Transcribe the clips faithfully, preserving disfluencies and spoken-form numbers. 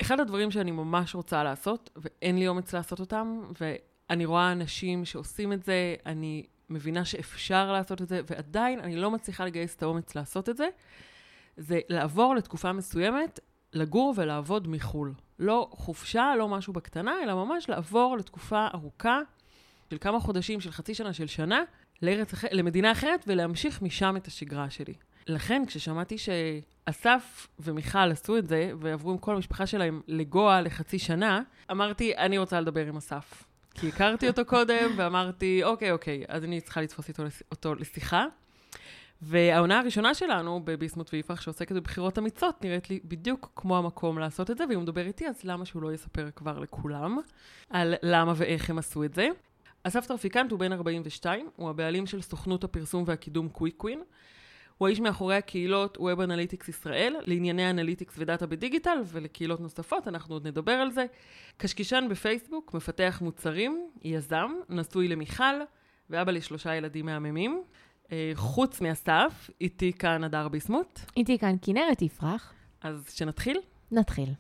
אחד הדברים שאני ממש רוצה לעשות, ואין לי אומץ לעשות אותם, ואני רואה אנשים שעושים את זה, אני מבינה שאפשר לעשות את זה, ועדיין אני לא מצליחה לגייס את האומץ לעשות את זה, זה לעבור לתקופה מסוימת, לגור ולעבוד מחול. לא חופשה, לא משהו בקטנה, אלא ממש לעבור לתקופה ארוכה, של כמה חודשים, של חצי שנה, של שנה, לארץ אחרת, למדינה אחרת, ולהמשיך משם את השגרה שלי. לכן, כששמעתי שאסף ומיכל עשו את זה, ועברו עם כל המשפחה שלהם לגוע לחצי שנה, אמרתי, אני רוצה לדבר עם אסף. כי הכרתי אותו קודם, ואמרתי, אוקיי, אוקיי, אז אני צריכה לתפוס איתו, אותו לשיחה. והעונה הראשונה שלנו, בביסמוט ויפרח, שעוסקת בבחירות אמיצות, נראית לי בדיוק כמו המקום לעשות את זה, ואם הוא מדבר איתי, אז למה שהוא לא יספר כבר לכולם, על למה ואיך הם עשו את זה. אסף טרפיקנט הוא בן ארבעים ושתיים, הוא הבעלים של סוכנות הפרסום והקידום קוויקווין, הוא האיש מאחורי הקהילות Web Analytics ישראל, לענייני אנליטיקס ודאטה בדיגיטל, ולקהילות נוספות, אנחנו עוד נדבר על זה. קשקישן בפייסבוק, מפתח מוצרים, יזם, נשוי למיכל, ואבא לשלושה ילדים מהממים. חוץ מאסף, איתי כאן הדר ביסמוט. איתי כאן כנרת יפרח. אז שנתחיל? נתחיל.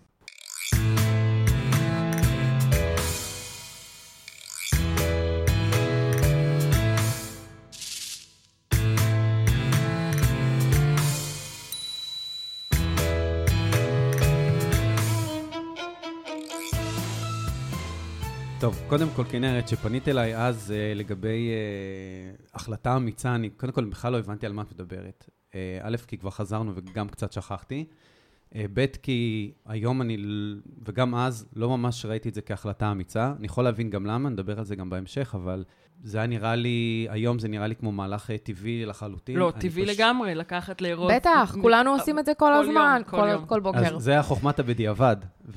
טוב, קודם כל כנרת, שפנית אליי אז uh, לגבי uh, החלטה אמיצה, אני קודם כל בכלל לא הבנתי על מה את מדברת. Uh, א', כי כבר חזרנו וגם קצת שכחתי. Uh, ב', כי היום אני, וגם אז, לא ממש ראיתי את זה כהחלטה אמיצה. אני יכול להבין גם למה, נדבר על זה גם בהמשך, אבל זה היה נראה לי, היום זה נראה לי כמו מהלך טבעי לחלוטין. לא, טבעי פש... לגמרי, לקחת לארוז. בטח, מ... כולנו עושים את זה כל, כל הזמן, יום, כל, כל, יום. כל בוקר. אז זה היה חוכמת הבדיעבד.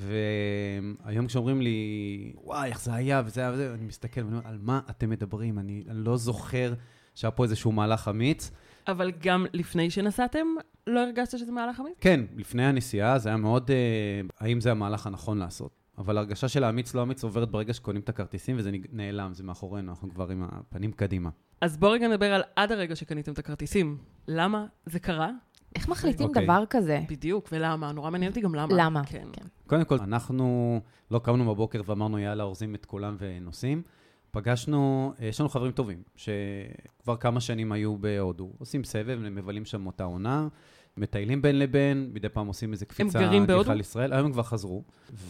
והיום כשאומרים לי, וואי, איך זה היה, וזה היה, וזה, אני מסתכל ואני אומר, על מה אתם מדברים? אני, אני לא זוכר שהיה פה איזשהו מהלך אמיץ. אבל גם לפני שנסעתם, לא הרגשת שזה מהלך אמיץ? כן, לפני הנסיעה זה היה מאוד, אה, האם זה המהלך הנכון לעשות. אבל הרגשה של האמיץ לא אמיץ עוברת ברגע שקונים את הכרטיסים, וזה נעלם, זה מאחורינו, אנחנו כבר עם הפנים קדימה. אז בואו רגע נדבר על עד הרגע שקניתם את הכרטיסים. למה זה קרה? איך מחליטים okay. דבר כזה? בדיוק, ולמה? נורא מעניין אותי גם למה. למה? כן. כן. קודם כל, אנחנו לא קמנו בבוקר ואמרנו, יאללה, אורזים את כולם ונוסעים. פגשנו, יש לנו חברים טובים, שכבר כמה שנים היו בהודו, עושים סבב, מבלים שם אותה עונה, מטיילים בין לבין, מדי פעם עושים איזה קפיצה גיחה לישראל, היום הם כבר חזרו,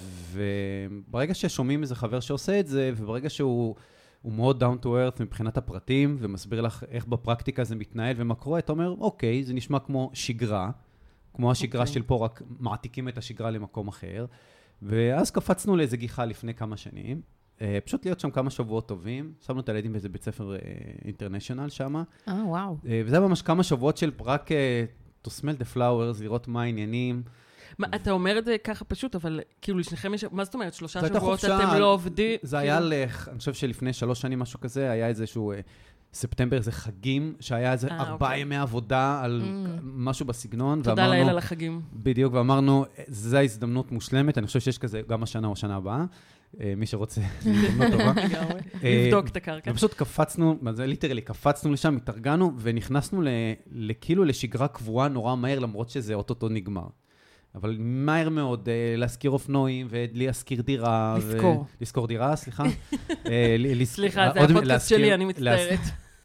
וברגע ששומעים איזה חבר שעושה את זה, וברגע שהוא הוא מאוד down to earth מבחינת הפרטים, ומסביר לך איך בפרקטיקה זה מתנהל ומה קורה, אתה אומר, אוקיי, זה נשמע כמו שגרה, כמו השגרה של פה, רק מעתיקים את השגרה למקום אחר, ואז קפצנו לאיזה גיחה לפני כמה שנים, פשוט להיות שם כמה שבועות טובים, שמנו את הילדים באיזה בית ספר אינטרנשיונל שם. אה, וואו. וזה ממש כמה שבועות של רק to smell the flowers, לראות מה העניינים. מה, אתה אומר את זה ככה פשוט, אבל כאילו לשניכם יש, מה זאת אומרת, שלושה שבועות אתם לא עובדים? זה היה, אני חושב שלפני שלוש שנים משהו כזה, היה איזשהו ספטמבר, איזה חגים, שהיה איזה ארבעה ימי עבודה על משהו בסגנון. תודה לאל על החגים. בדיוק, ואמרנו, זו ההזדמנות מושלמת, אני חושב שיש כזה גם השנה או השנה הבאה. מי שרוצה, הזדמנות טובה. לבדוק את הקרקע. ופשוט קפצנו, זה ליטרלי, קפצנו לשם, התארגנו, ונכנסנו כאילו לשגרה קבועה נורא מהר, למרות שזה אוטוטו נגמר. אבל מהר מאוד, להזכיר אופנועים, ולהזכיר דירה. לזכור. לזכור דירה, סליחה. סליחה, זה הפודקאסט שלי, אני מצטערת.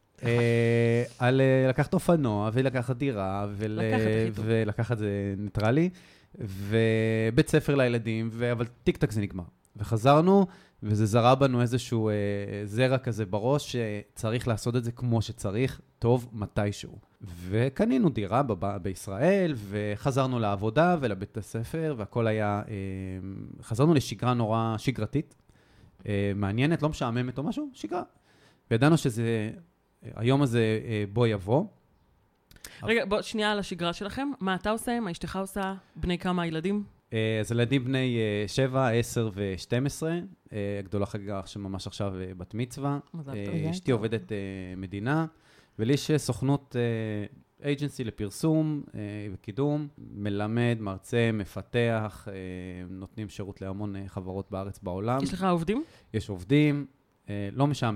על לקחת אופנוע, ולקחת דירה, ולקחת זה ניטרלי, ובית ספר לילדים, אבל טיק טק זה נגמר. וחזרנו, וזה זרה בנו איזשהו אה, זרע כזה בראש, שצריך לעשות את זה כמו שצריך, טוב מתישהו. וקנינו דירה ב- בישראל, וחזרנו לעבודה ולבית הספר, והכל היה, אה, חזרנו לשגרה נורא שגרתית, אה, מעניינת, לא משעממת או משהו, שגרה. וידענו שזה, היום הזה אה, בוא יבוא. רגע, בוא שנייה על השגרה שלכם. מה אתה עושה? מה אשתך עושה? בני כמה ילדים? אז ילדים בני שבע, עשר ושתים עשרה, הגדולה חגה שממש עכשיו בת מצווה, אשתי עובדת מדינה, ולי יש סוכנות אייג'נסי לפרסום וקידום, מלמד, מרצה, מפתח, נותנים שירות להמון חברות בארץ בעולם. יש לך עובדים? יש עובדים, לא משעמם.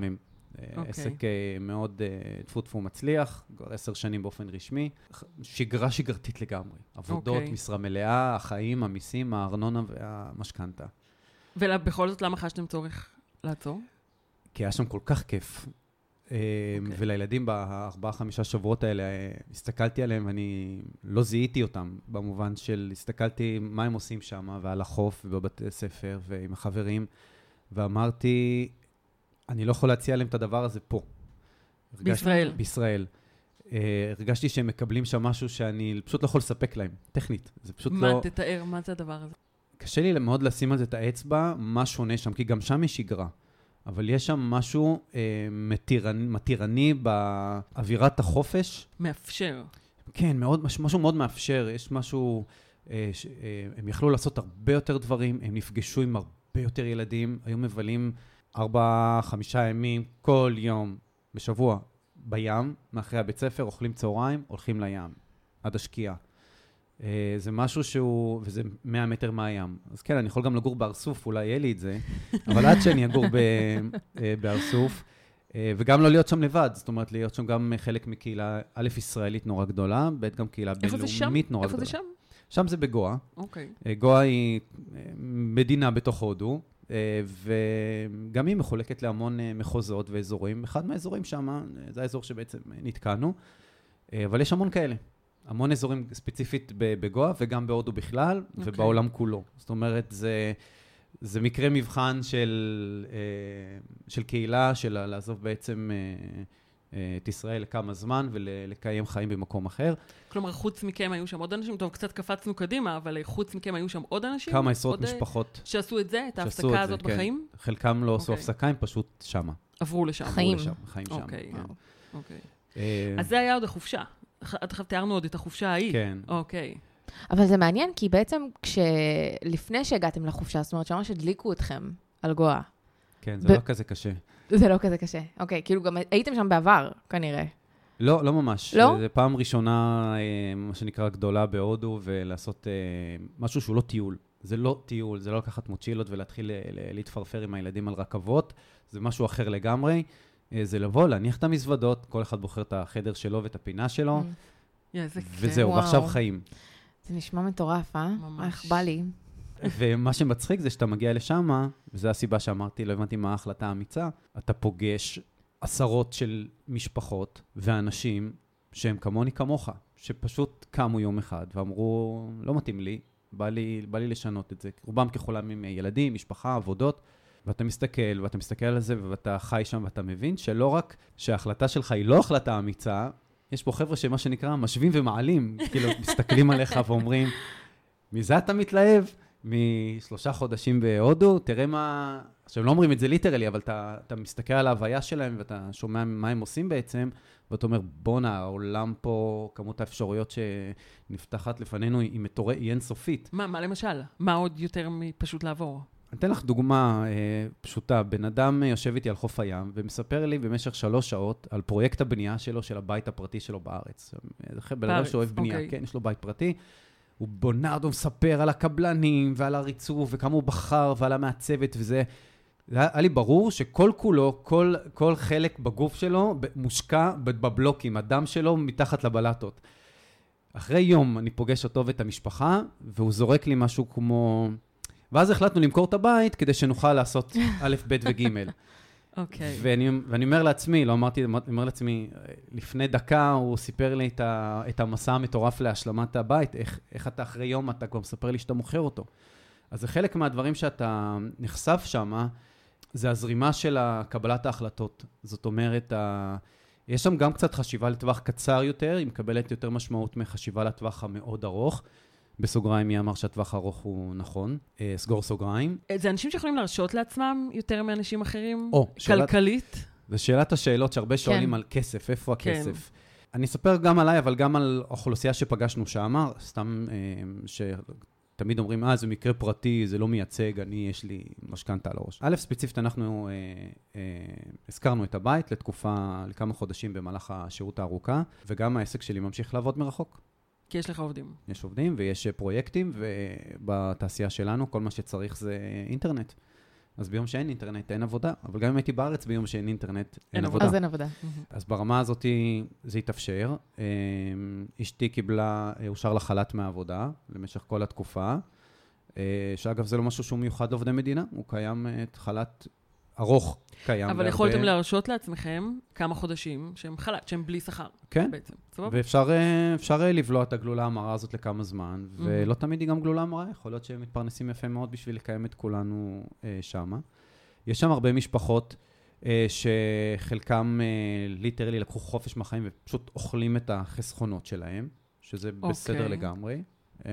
Okay. עסק מאוד תפו תפו מצליח, כבר עשר שנים באופן רשמי, שגרה שגרתית לגמרי. עבודות, okay. משרה מלאה, החיים, המיסים, הארנונה והמשכנתה. ובכל זאת, למה חשתם צורך לעצור? כי היה שם כל כך כיף. Okay. ולילדים בארבעה, חמישה שבועות האלה, הסתכלתי עליהם ואני לא זיהיתי אותם, במובן של הסתכלתי מה הם עושים שם, ועל החוף ובבתי ספר ועם החברים, ואמרתי, אני לא יכול להציע להם את הדבר הזה פה. בישראל. בישראל. הרגשתי שהם מקבלים שם משהו שאני פשוט לא יכול לספק להם, טכנית. זה פשוט מה, לא... תתאר, מה זה הדבר הזה? קשה לי מאוד לשים על זה את האצבע, מה שונה שם, כי גם שם יש שגרה. אבל יש שם משהו אה, מתירני, מתירני באווירת החופש. מאפשר. כן, מאוד, משהו מאוד מאפשר. יש משהו, אה, ש, אה, הם יכלו לעשות הרבה יותר דברים, הם נפגשו עם הרבה יותר ילדים, היו מבלים ארבע, חמישה ימים, כל יום בשבוע בים, מאחרי הבית ספר, אוכלים צהריים, הולכים לים, עד השקיעה. זה משהו שהוא, וזה מאה מטר מהים. אז כן, אני יכול גם לגור בארסוף, אולי יהיה לי את זה, אבל עד שאני אגור בארסוף, וגם לא להיות שם לבד, זאת אומרת, להיות שם גם חלק מקהילה, א', ישראלית נורא גדולה, ב', גם קהילה בינלאומית נורא גדולה. איפה זה שם? שם זה בגואה. אוקיי. גואה היא מדינה בתוך הודו, וגם היא מחולקת להמון מחוזות ואזורים. אחד מהאזורים שם, זה האזור שבעצם נתקענו, אבל יש המון כאלה. המון אזורים ספציפית בגואה, וגם בהודו בכלל, okay. ובעולם כולו. זאת אומרת, זה, זה מקרה מבחן של, של קהילה, של לעזוב בעצם את ישראל לכמה זמן, ולקיים חיים במקום אחר. כלומר, חוץ מכם היו שם עוד אנשים? טוב, קצת קפצנו קדימה, אבל חוץ מכם היו שם עוד אנשים? כמה עשרות משפחות. שעשו את זה, את ההפסקה הזאת בחיים? כן. חלקם לא עשו הפסקה, הם פשוט שמה. עברו לשם. חיים. חיים שם. אוקיי, אוקיי. אז זה היה עוד החופשה. עד עכשיו תיארנו עוד את החופשה ההיא. כן. אוקיי. אבל זה מעניין, כי בעצם כשלפני שהגעתם לחופשה, זאת אומרת, שממש הדליקו אתכם על גואה. כן, זה ב... לא כזה קשה. זה לא כזה קשה. אוקיי, כאילו גם הייתם שם בעבר, כנראה. לא, לא ממש. לא? זה פעם ראשונה, מה שנקרא, גדולה בהודו, ולעשות משהו שהוא לא טיול. זה לא טיול, זה לא לקחת מוצ'ילות ולהתחיל להתפרפר עם הילדים על רכבות. זה משהו אחר לגמרי. זה לבוא, להניח את המזוודות, כל אחד בוחר את החדר שלו ואת הפינה שלו, וזהו, ועכשיו חיים. זה נשמע מטורף, אה? איך בא לי. ומה שמצחיק זה שאתה מגיע לשם, וזו הסיבה שאמרתי, לא הבנתי מה ההחלטה האמיצה, אתה פוגש עשרות של משפחות ואנשים שהם כמוני כמוך, שפשוט קמו יום אחד ואמרו, לא מתאים לי, בא לי, בא לי לשנות את זה. רובם ככולם עם ילדים, משפחה, עבודות, ואתה מסתכל, ואתה מסתכל על זה, ואתה חי שם, ואתה מבין שלא רק שההחלטה שלך היא לא החלטה אמיצה, יש פה חבר'ה שמה שנקרא משווים ומעלים, כאילו מסתכלים עליך ואומרים, מזה אתה מתלהב? משלושה חודשים בהודו, תראה מה, עכשיו לא אומרים את זה ליטרלי, אבל אתה, אתה מסתכל על ההוויה שלהם, ואתה שומע מה הם עושים בעצם, ואתה אומר, בונה, העולם פה, כמות האפשרויות שנפתחת לפנינו היא מטורפת, היא אינסופית. מה, מה למשל? מה עוד יותר מפשוט לעבור? אני אתן לך דוגמה אה, פשוטה. בן אדם יושב איתי על חוף הים, ומספר לי במשך שלוש שעות על פרויקט הבנייה שלו, של הבית הפרטי שלו בארץ. זה בן אדם שאוהב בנייה, okay. כן, יש לו בית פרטי. הוא בונה, הוא מספר על הקבלנים, ועל הריצוף, וכמה הוא בחר, ועל המעצבת, וזה... היה לי ברור שכל כולו, כל, כל חלק בגוף שלו, מושקע בבלוקים, הדם שלו מתחת לבלטות. אחרי יום אני פוגש אותו ואת המשפחה, והוא זורק לי משהו כמו... ואז החלטנו למכור את הבית, כדי שנוכל לעשות א', ב' וג'. אוקיי. ואני, ואני אומר לעצמי, לא אמרתי, אני אומר לעצמי, לפני דקה הוא סיפר לי את, ה, את המסע המטורף להשלמת הבית, איך, איך אתה אחרי יום, אתה כבר מספר לי שאתה מוכר אותו. אז זה חלק מהדברים שאתה נחשף שמה, זה הזרימה של קבלת ההחלטות. זאת אומרת, ה... יש שם גם קצת חשיבה לטווח קצר יותר, היא מקבלת יותר משמעות מחשיבה לטווח המאוד ארוך. בסוגריים, מי אמר שהטווח הארוך הוא נכון. סגור סוגריים. זה אנשים שיכולים להרשות לעצמם יותר מאנשים אחרים? או, כלכלית? שאלת, זה שאלת השאלות שהרבה שואלים כן. על כסף, איפה הכסף. כן. אני אספר גם עליי, אבל גם על אוכלוסייה שפגשנו שם, סתם שתמיד אומרים, אה, זה מקרה פרטי, זה לא מייצג, אני, יש לי משכנתה על הראש. א', ספציפית, אנחנו אה, אה, הזכרנו את הבית לתקופה, לכמה חודשים במהלך השירות הארוכה, וגם העסק שלי ממשיך לעבוד מרחוק. כי יש לך עובדים. יש עובדים ויש פרויקטים, ובתעשייה שלנו כל מה שצריך זה אינטרנט. אז ביום שאין אינטרנט אין עבודה, אבל גם אם הייתי בארץ ביום שאין אינטרנט אין אין עבודה. אז אין עבודה. אז ברמה הזאת זה התאפשר. אשתי קיבלה, אושר לחל"ת מהעבודה למשך כל התקופה, שאגב זה לא משהו שהוא מיוחד לעובדי מדינה, הוא קיים את חל"ת ארוך קיים. אבל יכולתם להרשות לעצמכם כמה חודשים שהם חל"ת, שהם בלי שכר. כן, בעצם. סבבה? ואפשר לבלוע את הגלולה המרה הזאת לכמה זמן, ולא תמיד היא גם גלולה המרה, יכול להיות שהם מתפרנסים יפה מאוד בשביל לקיים את כולנו שמה. יש שם הרבה משפחות שחלקם ליטרלי לקחו חופש מהחיים ופשוט אוכלים את החסכונות שלהם, שזה בסדר לגמרי.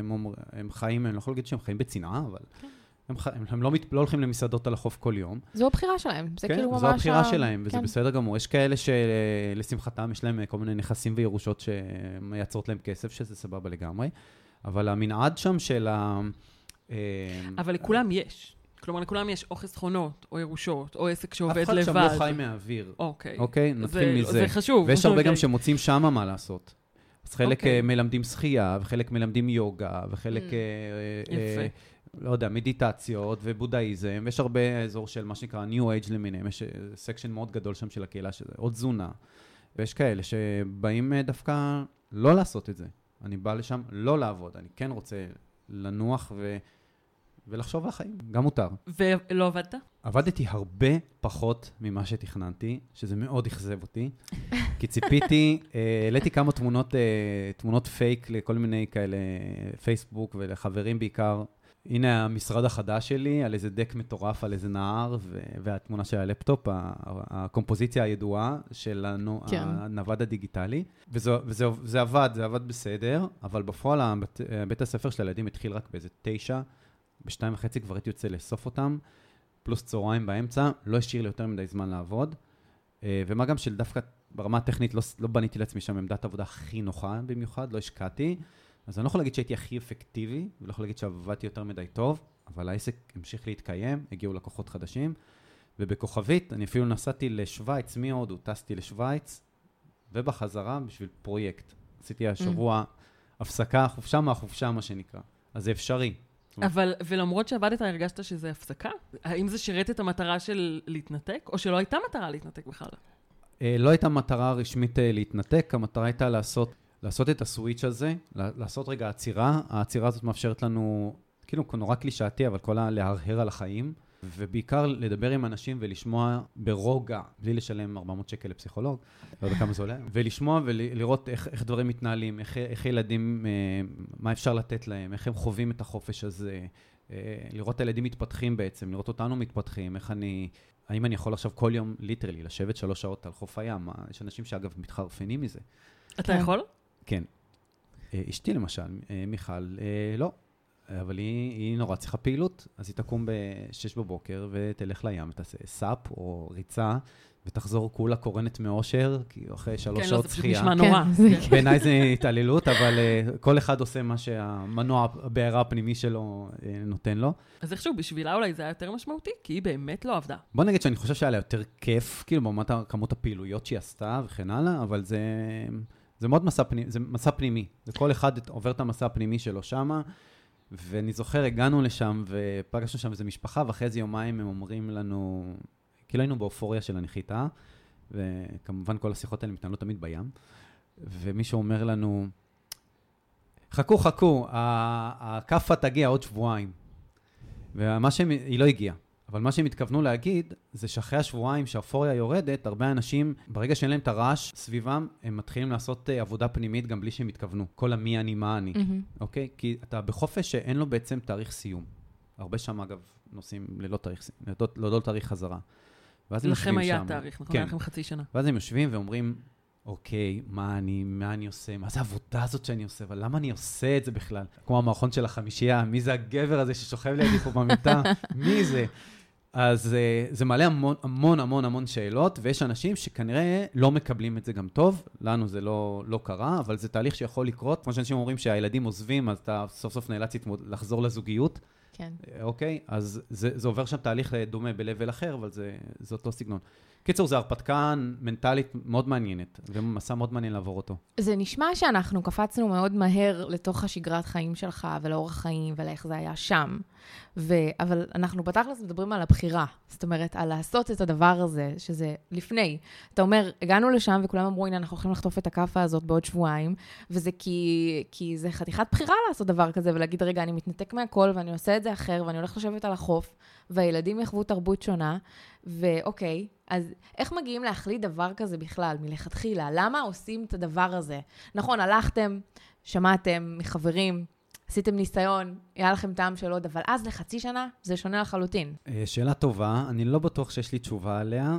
הם חיים, אני לא יכול להגיד שהם חיים בצנעה, אבל... הם, הם, הם לא, מת, לא הולכים למסעדות על החוף כל יום. זו הבחירה שלהם. זה כן, כאילו ממש... זו הבחירה ה... שלהם, וזה כן. בסדר גמור. יש כאלה שלשמחתם יש להם כל מיני נכסים וירושות שמייצרות להם כסף, שזה סבבה לגמרי. אבל המנעד שם של ה... אבל לכולם יש. כלומר, לכולם יש או חסכונות, או ירושות, או עסק שעובד לבד. אף אחד שם לא חי מהאוויר. אוקיי. אוקיי? נתחיל מזה. זה חשוב. ויש הרבה אוקיי. גם שמוצאים שמה מה לעשות. אז חלק אוקיי. מלמדים שחייה, וחלק מלמדים יוגה, וחלק... יפה. לא יודע, מדיטציות ובודהיזם, ויש הרבה אזור של מה שנקרא New Age למיניהם, יש סקשן מאוד גדול שם של הקהילה שזה, עוד תזונה, ויש כאלה שבאים דווקא לא לעשות את זה. אני בא לשם לא לעבוד, אני כן רוצה לנוח ו... ולחשוב על החיים, גם מותר. ולא עבדת? עבדתי הרבה פחות ממה שתכננתי, שזה מאוד אכזב אותי, כי ציפיתי, העליתי כמה תמונות, תמונות פייק לכל מיני כאלה, פייסבוק ולחברים בעיקר, הנה המשרד החדש שלי, על איזה דק מטורף, על איזה נהר, והתמונה של הלפטופ, הקומפוזיציה הידועה של הנווד הדיגיטלי. וזה עבד, זה עבד בסדר, אבל בפועל בית הספר של הילדים התחיל רק באיזה תשע, בשתיים וחצי כבר הייתי יוצא לאסוף אותם, פלוס צהריים באמצע, לא השאיר לי יותר מדי זמן לעבוד. ומה גם של דווקא ברמה הטכנית לא בניתי לעצמי שם עמדת עבודה הכי נוחה במיוחד, לא השקעתי. אז אני לא יכול להגיד שהייתי הכי אפקטיבי, ולא יכול להגיד שעבדתי יותר מדי טוב, אבל העסק המשיך להתקיים, הגיעו לקוחות חדשים, ובכוכבית אני אפילו נסעתי לשוויץ, מהודו, טסתי לשוויץ, ובחזרה בשביל פרויקט. עשיתי השבוע הפסקה, חופשה מהחופשה, מה שנקרא. אז זה אפשרי. אבל, ולמרות שעבדת, הרגשת שזה הפסקה? האם זה שירת את המטרה של להתנתק, או שלא הייתה מטרה להתנתק בכלל? לא הייתה מטרה רשמית להתנתק, המטרה הייתה לעשות... לעשות את הסוויץ' הזה, לעשות רגע עצירה. העצירה הזאת מאפשרת לנו, כאילו נורא קלישאתי, אבל כל להרהר על החיים, ובעיקר לדבר עם אנשים ולשמוע ברוגע, בלי לשלם ארבע מאות שקל לפסיכולוג, לא יודע כמה זה עולה, ולשמוע ולראות איך, איך דברים מתנהלים, איך, איך ילדים, מה אפשר לתת להם, איך הם חווים את החופש הזה, לראות את הילדים מתפתחים בעצם, לראות אותנו מתפתחים, איך אני, האם אני יכול עכשיו כל יום ליטרלי לשבת שלוש שעות על חוף הים, יש אנשים שאגב מתחרפנים מזה. אתה יכול? כן. אשתי למשל, מיכל, לא, אבל היא, היא נורא צריכה פעילות, אז היא תקום בשש בבוקר ותלך לים, תעשה סאפ או ריצה, ותחזור כולה קורנת מאושר, כי אחרי שלוש שעות שחייה. כן, לא, זה פשוט נשמע נורא. בעיניי זה התעללות, אבל כל אחד עושה מה שהמנוע, הבעירה הפנימי שלו נותן לו. אז איכשהו, בשבילה אולי זה היה יותר משמעותי, כי היא באמת לא עבדה. בוא נגיד שאני חושב שהיה לה יותר כיף, כאילו ברמת כמות הפעילויות שהיא עשתה וכן הלאה, אבל זה... זה מאוד מסע פנימי, זה מסע פנימי. זה כל אחד עובר את המסע הפנימי שלו שמה, ואני זוכר, הגענו לשם ופגשנו שם איזו משפחה, ואחרי איזה יומיים הם אומרים לנו, כאילו היינו באופוריה של הנחיתה, וכמובן כל השיחות האלה מתנהלות תמיד בים, ומישהו אומר לנו, חכו, חכו, הקפה תגיע עוד שבועיים. ומה שהם, היא לא הגיעה. אבל מה שהם התכוונו להגיד, זה שאחרי השבועיים שהאופוריה יורדת, הרבה אנשים, ברגע שאין להם את הרעש סביבם, הם מתחילים לעשות עבודה פנימית גם בלי שהם התכוונו. כל המי אני, מה אני. אוקיי? כי אתה בחופש שאין לו בעצם תאריך סיום. הרבה שם, אגב, נוסעים ללא תאריך סיום, ללא תאריך חזרה. לכם היה תאריך, נכון? היה לכם חצי שנה. ואז הם יושבים ואומרים, אוקיי, מה אני, מה אני עושה? מה זה העבודה הזאת שאני עושה? אבל למה אני עושה את זה בכלל? כמו המערכון של החמישייה, מי זה הגבר הזה ששוכב לידי פה במיטה? מי זה? אז זה מעלה המון, המון, המון, המון שאלות, ויש אנשים שכנראה לא מקבלים את זה גם טוב. לנו זה לא, לא קרה, אבל זה תהליך שיכול לקרות. כמו שאנשים אומרים שהילדים עוזבים, אז אתה סוף סוף נאלץ לחזור לזוגיות. כן. אוקיי? אז זה, זה עובר שם תהליך דומה בלבל אחר, אבל זה, זה אותו סגנון. קיצור, זה הרפתקה מנטלית מאוד מעניינת, ומסע מאוד מעניין לעבור אותו. זה נשמע שאנחנו קפצנו מאוד מהר לתוך השגרת חיים שלך, ולאורח חיים, ולאיך זה היה שם. ו... אבל אנחנו בתכלס מדברים על הבחירה. זאת אומרת, על לעשות את הדבר הזה, שזה לפני. אתה אומר, הגענו לשם וכולם אמרו, הנה, אנחנו הולכים לחטוף את הקפה הזאת בעוד שבועיים, וזה כי, כי זה חתיכת בחירה לעשות דבר כזה, ולהגיד, רגע, אני מתנתק מהכל, ואני עושה את זה אחר, ואני הולך לשבת על החוף, והילדים יחוו תרבות שונה, ואוקיי, אז איך מגיעים להחליט דבר כזה בכלל, מלכתחילה? למה עושים את הדבר הזה? נכון, הלכתם, שמעתם מחברים, עשיתם ניסיון, היה לכם טעם של עוד, אבל אז לחצי שנה זה שונה לחלוטין. שאלה טובה, אני לא בטוח שיש לי תשובה עליה.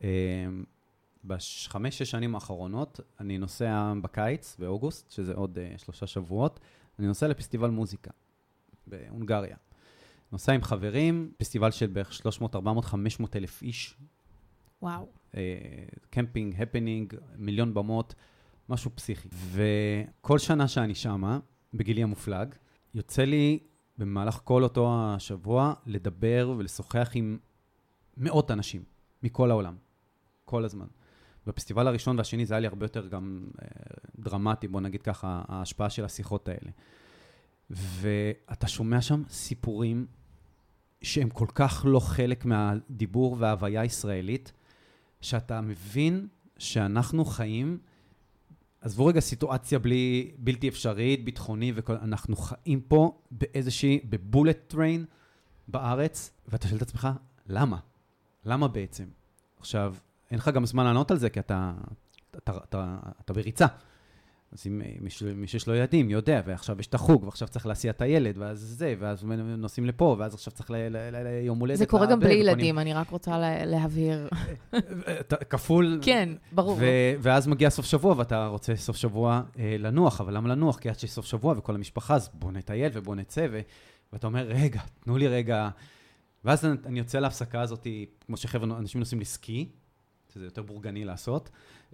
בחמש, שש שנים האחרונות, אני נוסע בקיץ, באוגוסט, שזה עוד שלושה שבועות, אני נוסע לפסטיבל מוזיקה בהונגריה. נוסע עם חברים, פסטיבל של בערך שלוש מאות, ארבע מאות, חמש מאות אלף איש. וואו. קמפינג, הפנינג, מיליון במות, משהו פסיכי. וכל שנה שאני שמה, בגילי המופלג, יוצא לי במהלך כל אותו השבוע לדבר ולשוחח עם מאות אנשים מכל העולם, כל הזמן. בפסטיבל הראשון והשני זה היה לי הרבה יותר גם דרמטי, בוא נגיד ככה, ההשפעה של השיחות האלה. ואתה שומע שם סיפורים שהם כל כך לא חלק מהדיבור וההוויה הישראלית, שאתה מבין שאנחנו חיים, עזבו רגע סיטואציה בלי, בלתי אפשרית, ביטחוני, וכל, אנחנו חיים פה באיזושהי, בבולט טריין בארץ, ואתה שואל את עצמך, למה? למה בעצם? עכשיו, אין לך גם זמן לענות על זה, כי אתה, אתה, אתה, אתה, אתה בריצה. אז אם מי שיש לו ילדים, יודע, ועכשיו יש את החוג, ועכשיו צריך להסיע את הילד, ואז זה, ואז נוסעים לפה, ואז עכשיו צריך ליום הולדת. זה קורה גם בלי ילדים, אני רק רוצה להבהיר. כפול. כן, ברור. ואז מגיע סוף שבוע, ואתה רוצה סוף שבוע לנוח, אבל למה לנוח? כי עד שיש סוף שבוע, וכל המשפחה, אז בוא נטייל ובוא נצא, ואתה אומר, רגע, תנו לי רגע. ואז אני יוצא להפסקה הזאת, כמו שחבר'ה, אנשים נוסעים לסקי, שזה יותר בורגני לעשות.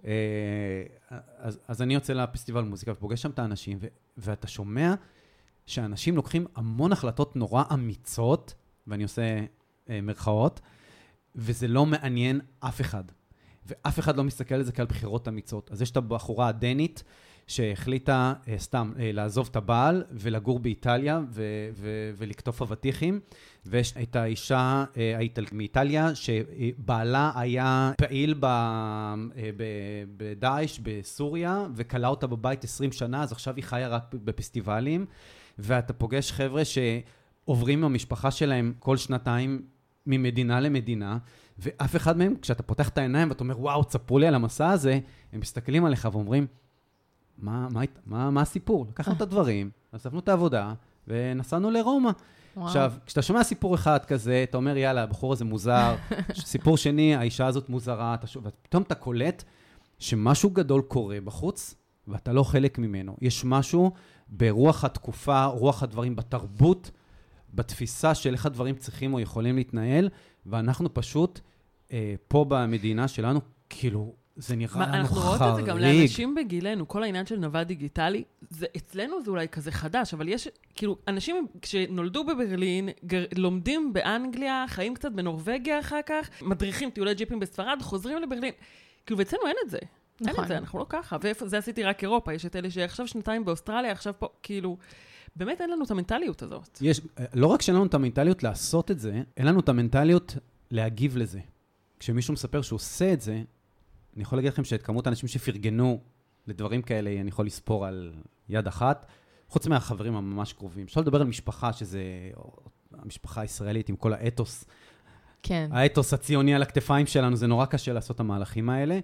אז, אז אני יוצא לפסטיבל מוזיקה ופוגש שם את האנשים, ו, ואתה שומע שאנשים לוקחים המון החלטות נורא אמיצות, ואני עושה אה, מרכאות, וזה לא מעניין אף אחד. ואף אחד לא מסתכל על זה כעל בחירות אמיצות. אז יש את הבחורה הדנית, שהחליטה אה, סתם אה, לעזוב את הבעל ולגור באיטליה ו- ו- ולקטוף אבטיחים, ויש את האישה אה, האיטל- מאיטליה שבעלה היה פעיל ב- אה, ב- בדאעש בסוריה וקלה אותה בבית עשרים שנה, אז עכשיו היא חיה רק בפסטיבלים, ואתה פוגש חבר'ה שעוברים עם המשפחה שלהם כל שנתיים ממדינה למדינה, ואף אחד מהם, כשאתה פותח את העיניים ואתה אומר, וואו, צפרו לי על המסע הזה, הם מסתכלים עליך ואומרים, מה, מה, מה, מה הסיפור? לקחנו את הדברים, אספנו את העבודה, ונסענו לרומא. וואו. עכשיו, כשאתה שומע סיפור אחד כזה, אתה אומר, יאללה, הבחור הזה מוזר. סיפור שני, האישה הזאת מוזרה. ופתאום אתה קולט שמשהו גדול קורה בחוץ, ואתה לא חלק ממנו. יש משהו ברוח התקופה, רוח הדברים, בתרבות, בתפיסה של איך הדברים צריכים או יכולים להתנהל, ואנחנו פשוט, אה, פה במדינה שלנו, כאילו, זה נראה לנו חריג. אנחנו רואות את זה גם לאנשים בגילנו, כל העניין של נווד דיגיטלי, זה, אצלנו זה אולי כזה חדש, אבל יש, כאילו, אנשים כשנולדו בברלין, גר, לומדים באנגליה, חיים קצת בנורווגיה אחר כך, מדריכים טיולי ג'יפים בספרד, חוזרים לברלין. כאילו, ואצלנו אין את זה. נכון. אין את זה, אנחנו לא ככה. וזה עשיתי רק אירופה, יש את אלה שעכשיו שנתיים באוסטרליה, עכשיו פה, כאילו, באמת אין לנו את המנטליות הזאת. יש, לא רק שאין לנו את המנטליות לעשות את זה, אין לנו את המנטליות להגיב לזה. כשמישהו מספר שהוא עושה את זה, אני יכול להגיד לכם שאת כמות האנשים שפרגנו לדברים כאלה, אני יכול לספור על יד אחת, חוץ מהחברים הממש קרובים. אפשר לדבר על משפחה, שזה המשפחה הישראלית עם כל האתוס. כן. האתוס הציוני על הכתפיים שלנו, זה נורא קשה לעשות את המהלכים האלה.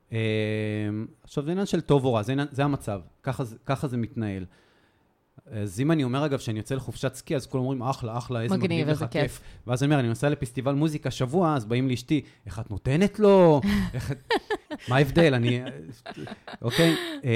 עכשיו, זה עניין של טוב או רע, זה, זה המצב, ככה, ככה זה מתנהל. אז אם אני אומר, אגב, שאני יוצא לחופשת סקי, אז כולם אומרים, אחלה, אחלה, איזה מגניב, מגניב לך כיף. ואז אני אומר, אני נוסע לפסטיבל מוזיקה שבוע, אז באים לאשתי, איך את נותנת לו? איך... מה ההבדל? אני... אוקיי.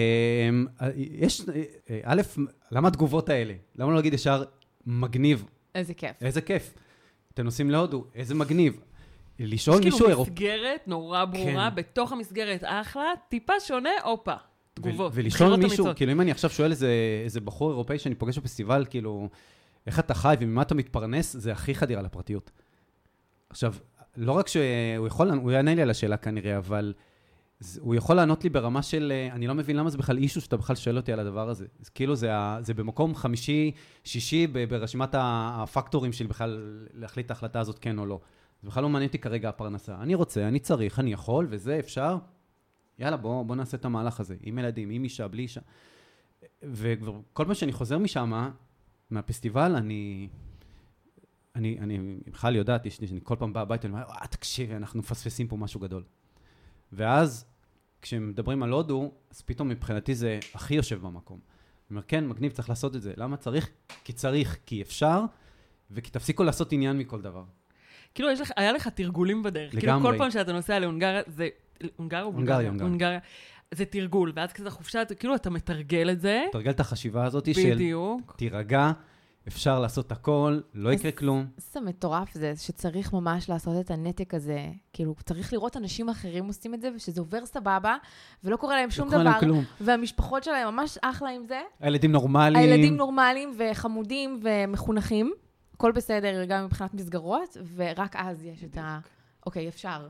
יש... א', למה התגובות האלה? למה לא להגיד ישר מגניב? איזה כיף. איזה כיף. אתם נוסעים להודו, איזה מגניב. לשאול מישהו... יש כאילו מסגרת נורא ברורה, בתוך המסגרת אחלה, טיפה שונה, אופה. תגובות. ולשאול מישהו, כאילו אם אני עכשיו שואל איזה בחור אירופאי שאני פוגש בפסטיבל, כאילו, איך אתה חי וממה אתה מתפרנס, זה הכי חדירה לפרטיות. עכשיו, לא רק שהוא יכול, הוא יענה לי על השאלה כנראה, אבל הוא יכול לענות לי ברמה של, אני לא מבין למה זה בכלל אישו שאתה בכלל שואל אותי על הדבר הזה. אז כאילו זה, זה במקום חמישי, שישי, ברשימת הפקטורים של בכלל להחליט את ההחלטה הזאת כן או לא. זה בכלל לא מעניין אותי כרגע הפרנסה. אני רוצה, אני צריך, אני יכול, וזה אפשר. יאללה, בוא, בוא נעשה את המהלך הזה. עם ילדים, עם אישה, בלי אישה. וכל פעם שאני חוזר משם, מהפסטיבל, אני... אני, אני בכלל יודעת, אני כל פעם בא הביתה, אני אומר, אה, תקשיב, אנחנו מפספסים פה משהו גדול. ואז, כשמדברים על הודו, אז פתאום מבחינתי זה הכי יושב במקום. אני אומר, כן, מגניב, צריך לעשות את זה. למה צריך? כי צריך, כי אפשר, וכי תפסיקו לעשות עניין מכל דבר. כאילו, יש לך, היה לך תרגולים בדרך. לגמרי. כאילו, כל פעם שאתה נוסע להונגריה, זה... הונגריה או בולגריה? הונגריה. הונגריה. זה תרגול, ואז כזה חופשה, כאילו, אתה מתרגל את זה. תרגל את החשיבה הזאת של... בדיוק. תירגע, אפשר לעשות הכל, לא יקרה כלום. זה מטורף זה, שצריך ממש לעשות את הנתק הזה. כאילו, צריך לראות אנשים אחרים עושים את זה, ושזה עובר סבבה, ולא קורה להם שום דבר. והמשפחות שלהם ממש אחלה עם זה. הילדים נורמליים. הילדים נורמליים וחמודים ומחונכים. הכל בסדר, גם מבחינת מסגרות, ורק אז יש את ה... אוקיי, אפשר.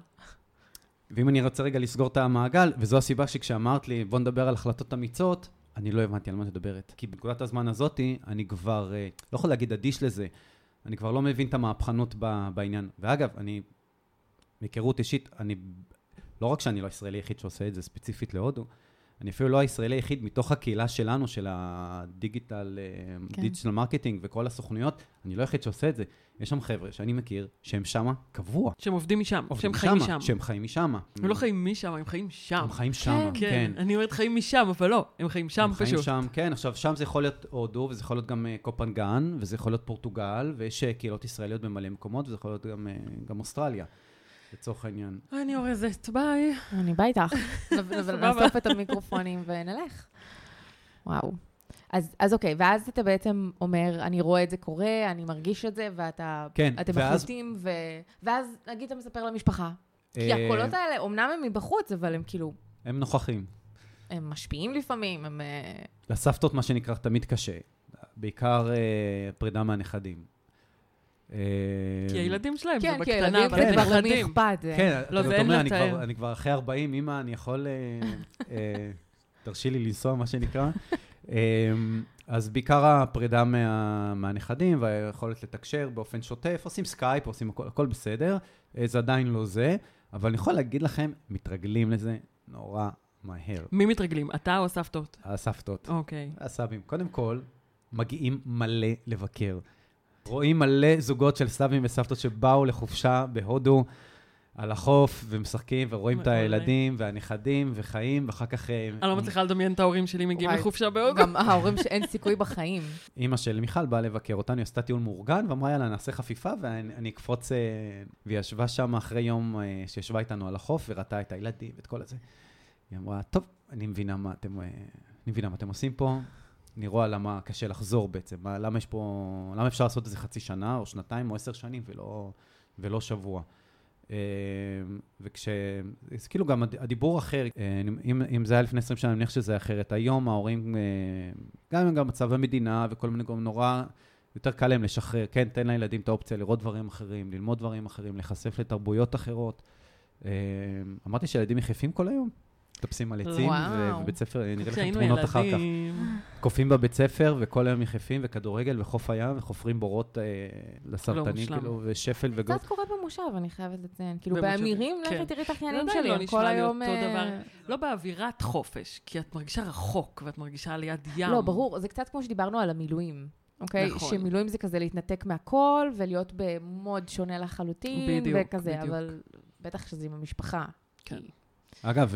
ואם אני רוצה רגע לסגור את המעגל, וזו הסיבה שכשאמרת לי, בוא נדבר על החלטות אמיצות, אני לא הבנתי על מה תדברת. כי בנקודת הזמן הזאת, אני כבר, לא יכול להגיד אדיש לזה, אני כבר לא מבין את המהפכנות בעניין. ואגב, אני, מהיכרות אישית, אני, לא רק שאני לא ישראלי יחיד שעושה את זה ספציפית להודו, אני אפילו לא הישראלי יחיד מתוך הקהילה שלנו, של הדיגיטל, כן. דיגיטל מרקטינג וכל הסוכנויות, אני לא יחיד שעושה את זה. יש שם חבר'ה שאני מכיר, שהם שמה קבוע. שהם עובדים משם, שהם חיים משם. שהם חיים משם. הם לא חיים משם, הם חיים שם. הם חיים שם, כן. כן. אני אומרת חיים משם, אבל לא, הם חיים שם פשוט. הם חיים שם, כן. עכשיו, שם זה יכול להיות הודו, וזה יכול להיות גם קופנגן, וזה יכול להיות פורטוגל, ויש קהילות ישראליות במלא מקומות, וזה יכול להיות גם, גם אוסטרליה. לצורך העניין. אני אורזת, ביי. אני בא איתך. נאסוף את המיקרופונים ונלך. וואו. אז, אז אוקיי, ואז אתה בעצם אומר, אני רואה את זה קורה, אני מרגיש את זה, ואתה, כן, אתם ואז... מחליטים, ו... ואז נגיד אתה מספר למשפחה. כי הקולות האלה, אמנם הם מבחוץ, אבל הם כאילו... הם נוכחים. הם משפיעים לפעמים, הם... לסבתות, מה שנקרא, תמיד קשה. בעיקר פרידה מהנכדים. כי הילדים שלהם, כן, זה כי בקטנה, אבל הילדים זה כבר נכדים. למי אכפת. כן, לא, זאת זה אין אומרת, לתאר. אני כבר אחרי ארבעים, אמא, אני יכול... תרשי לי לנסוע, מה שנקרא. אז בעיקר הפרידה מהנכדים, והיכולת לתקשר באופן שוטף, עושים סקייפ, עושים הכל בסדר, זה עדיין לא זה, אבל אני יכול להגיד לכם, מתרגלים לזה נורא מהר. מי מתרגלים? אתה או הסבתות? הסבתות. אוקיי. הסבים. קודם כל, מגיעים מלא לבקר. רואים מלא זוגות של סבים וסבתות שבאו לחופשה בהודו, על החוף, ומשחקים, ורואים את הילדים, והנכדים, וחיים, ואחר כך... אני לא מצליחה לדמיין את ההורים שלי מגיעים לחופשה בהודו. גם ההורים שאין סיכוי בחיים. אמא של מיכל באה לבקר אותנו, היא עשתה טיול מאורגן, ואמרה, יאללה, נעשה חפיפה, ואני אקפוץ, והיא ישבה שם אחרי יום שישבה איתנו על החוף, וראתה את הילדים, ואת כל הזה. היא אמרה, טוב, אני מבינה מה אתם, אני מבינה מה אתם עושים פה, אני רואה למה קשה לחזור בעצם, למה יש פה, למה אפשר לעשות את זה חצי שנה, או שנתיים, או עשר שנים, ולא, ולא שבוע. וכש... זה כאילו גם הדיבור אחר, אם, אם זה היה לפני עשרים שנה, אני מניח שזה אחרת. היום ההורים, גם גם מצב המדינה וכל מיני גורמים נורא, יותר קל להם לשחרר. כן, תן לילדים את האופציה לראות דברים אחרים, ללמוד דברים אחרים, לחשף לתרבויות אחרות. אמרתי שילדים יחפים כל היום. טפסים על עצים, ובית ספר, נראה לכם תמונות אחר כך. קופים בבית ספר, וכל היום יחפים, וכדורגל, וחוף הים, וחופרים בורות לסרטנים, כאילו, ושפל וגות. קצת קורה במושב, אני חייבת לציין. כאילו, באמירים, לכי תראי את האחיינים שלי, כל היום... לא באווירת חופש, כי את מרגישה רחוק, ואת מרגישה ליד ים. לא, ברור, זה קצת כמו שדיברנו על המילואים. אוקיי? שמילואים זה כזה להתנתק מהכל, ולהיות במוד שונה לחלוטין, וכזה, אבל בטח שזה עם המשפחה. כן. אגב,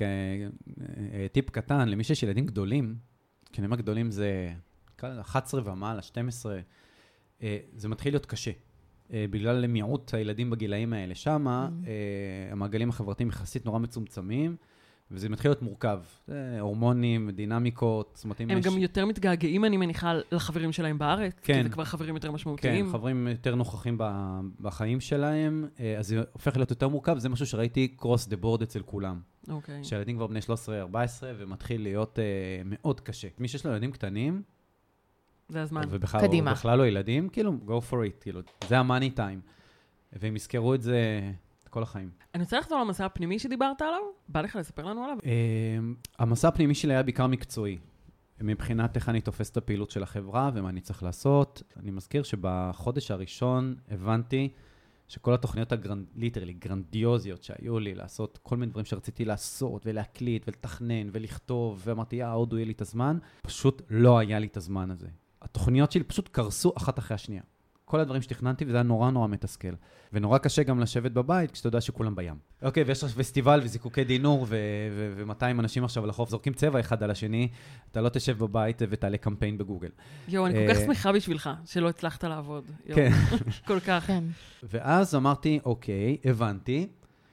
וטיפ קטן, למי שיש ילדים גדולים, כשאני אומר גדולים זה אחת עשרה ומעלה, שתים עשרה, זה מתחיל להיות קשה. בגלל מיעוט הילדים בגילאים האלה שמה, המעגלים החברתיים יחסית נורא מצומצמים, וזה מתחיל להיות מורכב. הורמונים, דינמיקות, צמתים... הם גם יותר מתגעגעים, אני מניחה, לחברים שלהם בארץ, כי זה כבר חברים יותר משמעותיים. כן, חברים יותר נוכחים בחיים שלהם, אז זה הופך להיות יותר מורכב, זה משהו שראיתי קרוס דה בורד אצל כולם. אוקיי. שהילדים כבר בני שלוש עשרה ארבע עשרה, ומתחיל להיות מאוד קשה. מי שיש לו ילדים קטנים, זה הזמן. קדימה. ובכלל לא ילדים, כאילו, go for it, כאילו, זה המאני טיים. והם יזכרו את זה... כל החיים. אני רוצה לחזור למסע הפנימי שדיברת עליו. בא לך לספר לנו עליו? המסע הפנימי שלי היה בעיקר מקצועי. מבחינת איך אני תופס את הפעילות של החברה ומה אני צריך לעשות. אני מזכיר שבחודש הראשון הבנתי שכל התוכניות ליטרלי גרנדיוזיות שהיו לי לעשות כל מיני דברים שרציתי לעשות ולהקליט ולתכנן ולכתוב, ואמרתי, יא, עוד יהיה לי את הזמן, פשוט לא היה לי את הזמן הזה. התוכניות שלי פשוט קרסו אחת אחרי השנייה. כל הדברים שתכננתי, וזה היה נורא נורא מתסכל. ונורא קשה גם לשבת בבית, כשאתה יודע שכולם בים. אוקיי, ויש פסטיבל וזיקוקי דינור, ו-מאתיים אנשים עכשיו על החוף, זורקים צבע אחד על השני, אתה לא תשב בבית ותעלה קמפיין בגוגל. יו, אני כל כך שמחה בשבילך, שלא הצלחת לעבוד. כן. כל כך. ואז אמרתי, אוקיי, הבנתי.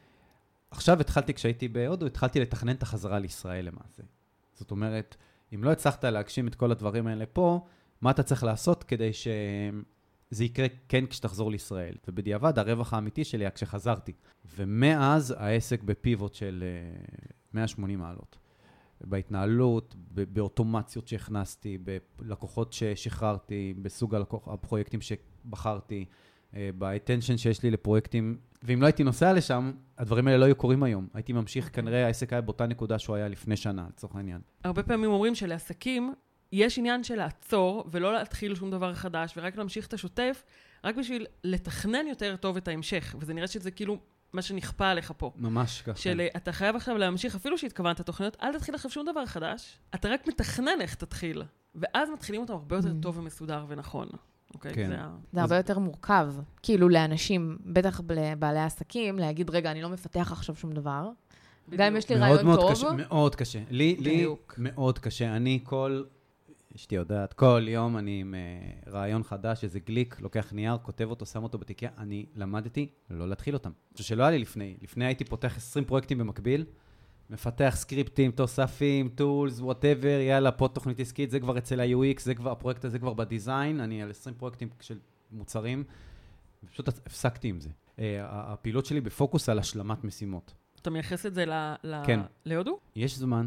עכשיו התחלתי, כשהייתי בהודו, התחלתי לתכנן את החזרה לישראל למעשה. זאת אומרת, אם לא הצלחת להגשים את כל הדברים האלה פה, מה אתה צריך לעשות כדי ש... זה יקרה כן כשתחזור לישראל. ובדיעבד, הרווח האמיתי שלי היה כשחזרתי. ומאז העסק בפיבוט של מאה ושמונים מעלות. בהתנהלות, באוטומציות שהכנסתי, בלקוחות ששחררתי, בסוג הפרויקטים שבחרתי, באטנשן שיש לי לפרויקטים. ואם לא הייתי נוסע לשם, הדברים האלה לא היו קורים היום. הייתי ממשיך, כנראה העסק היה באותה נקודה שהוא היה לפני שנה, לצורך העניין. הרבה פעמים אומרים שלעסקים, יש עניין של לעצור ולא להתחיל שום דבר חדש, ורק להמשיך את השוטף, רק בשביל לתכנן יותר טוב את ההמשך. וזה נראה שזה כאילו מה שנכפה עליך פה. ממש ככה. של אתה חייב עכשיו להמשיך, אפילו שהתכוונת התוכניות, אל תתחיל עכשיו שום דבר חדש, אתה רק מתכנן איך תתחיל. ואז מתחילים אותם הרבה יותר טוב ומסודר ונכון. אוקיי? כן. זה, ה... זה הרבה יותר מורכב. כאילו לאנשים, בטח לבעלי עסקים, להגיד, רגע, אני לא מפתח עכשיו שום דבר. בדיוק. גם אם יש לי רעיון מאוד טוב. קשה, מאוד קשה. לי, לי מאוד קשה. אני כל... אשתי יודעת, כל יום אני עם uh, רעיון חדש, איזה גליק, לוקח נייר, כותב אותו, שם אותו בתיקיה, אני למדתי לא להתחיל אותם. זה שלא היה לי לפני. לפני הייתי פותח עשרים פרויקטים במקביל, מפתח סקריפטים, תוספים, טולס, whatever, יאללה, פה תוכנית עסקית, זה כבר אצל ה-יו אקס, זה כבר, הפרויקט הזה כבר בדיזיין, אני על עשרים פרויקטים של מוצרים, ופשוט הפסקתי עם זה. Uh, הפעילות שלי בפוקוס על השלמת משימות. אתה מייחס את זה ל- ל- כן. להודו? יש זמן.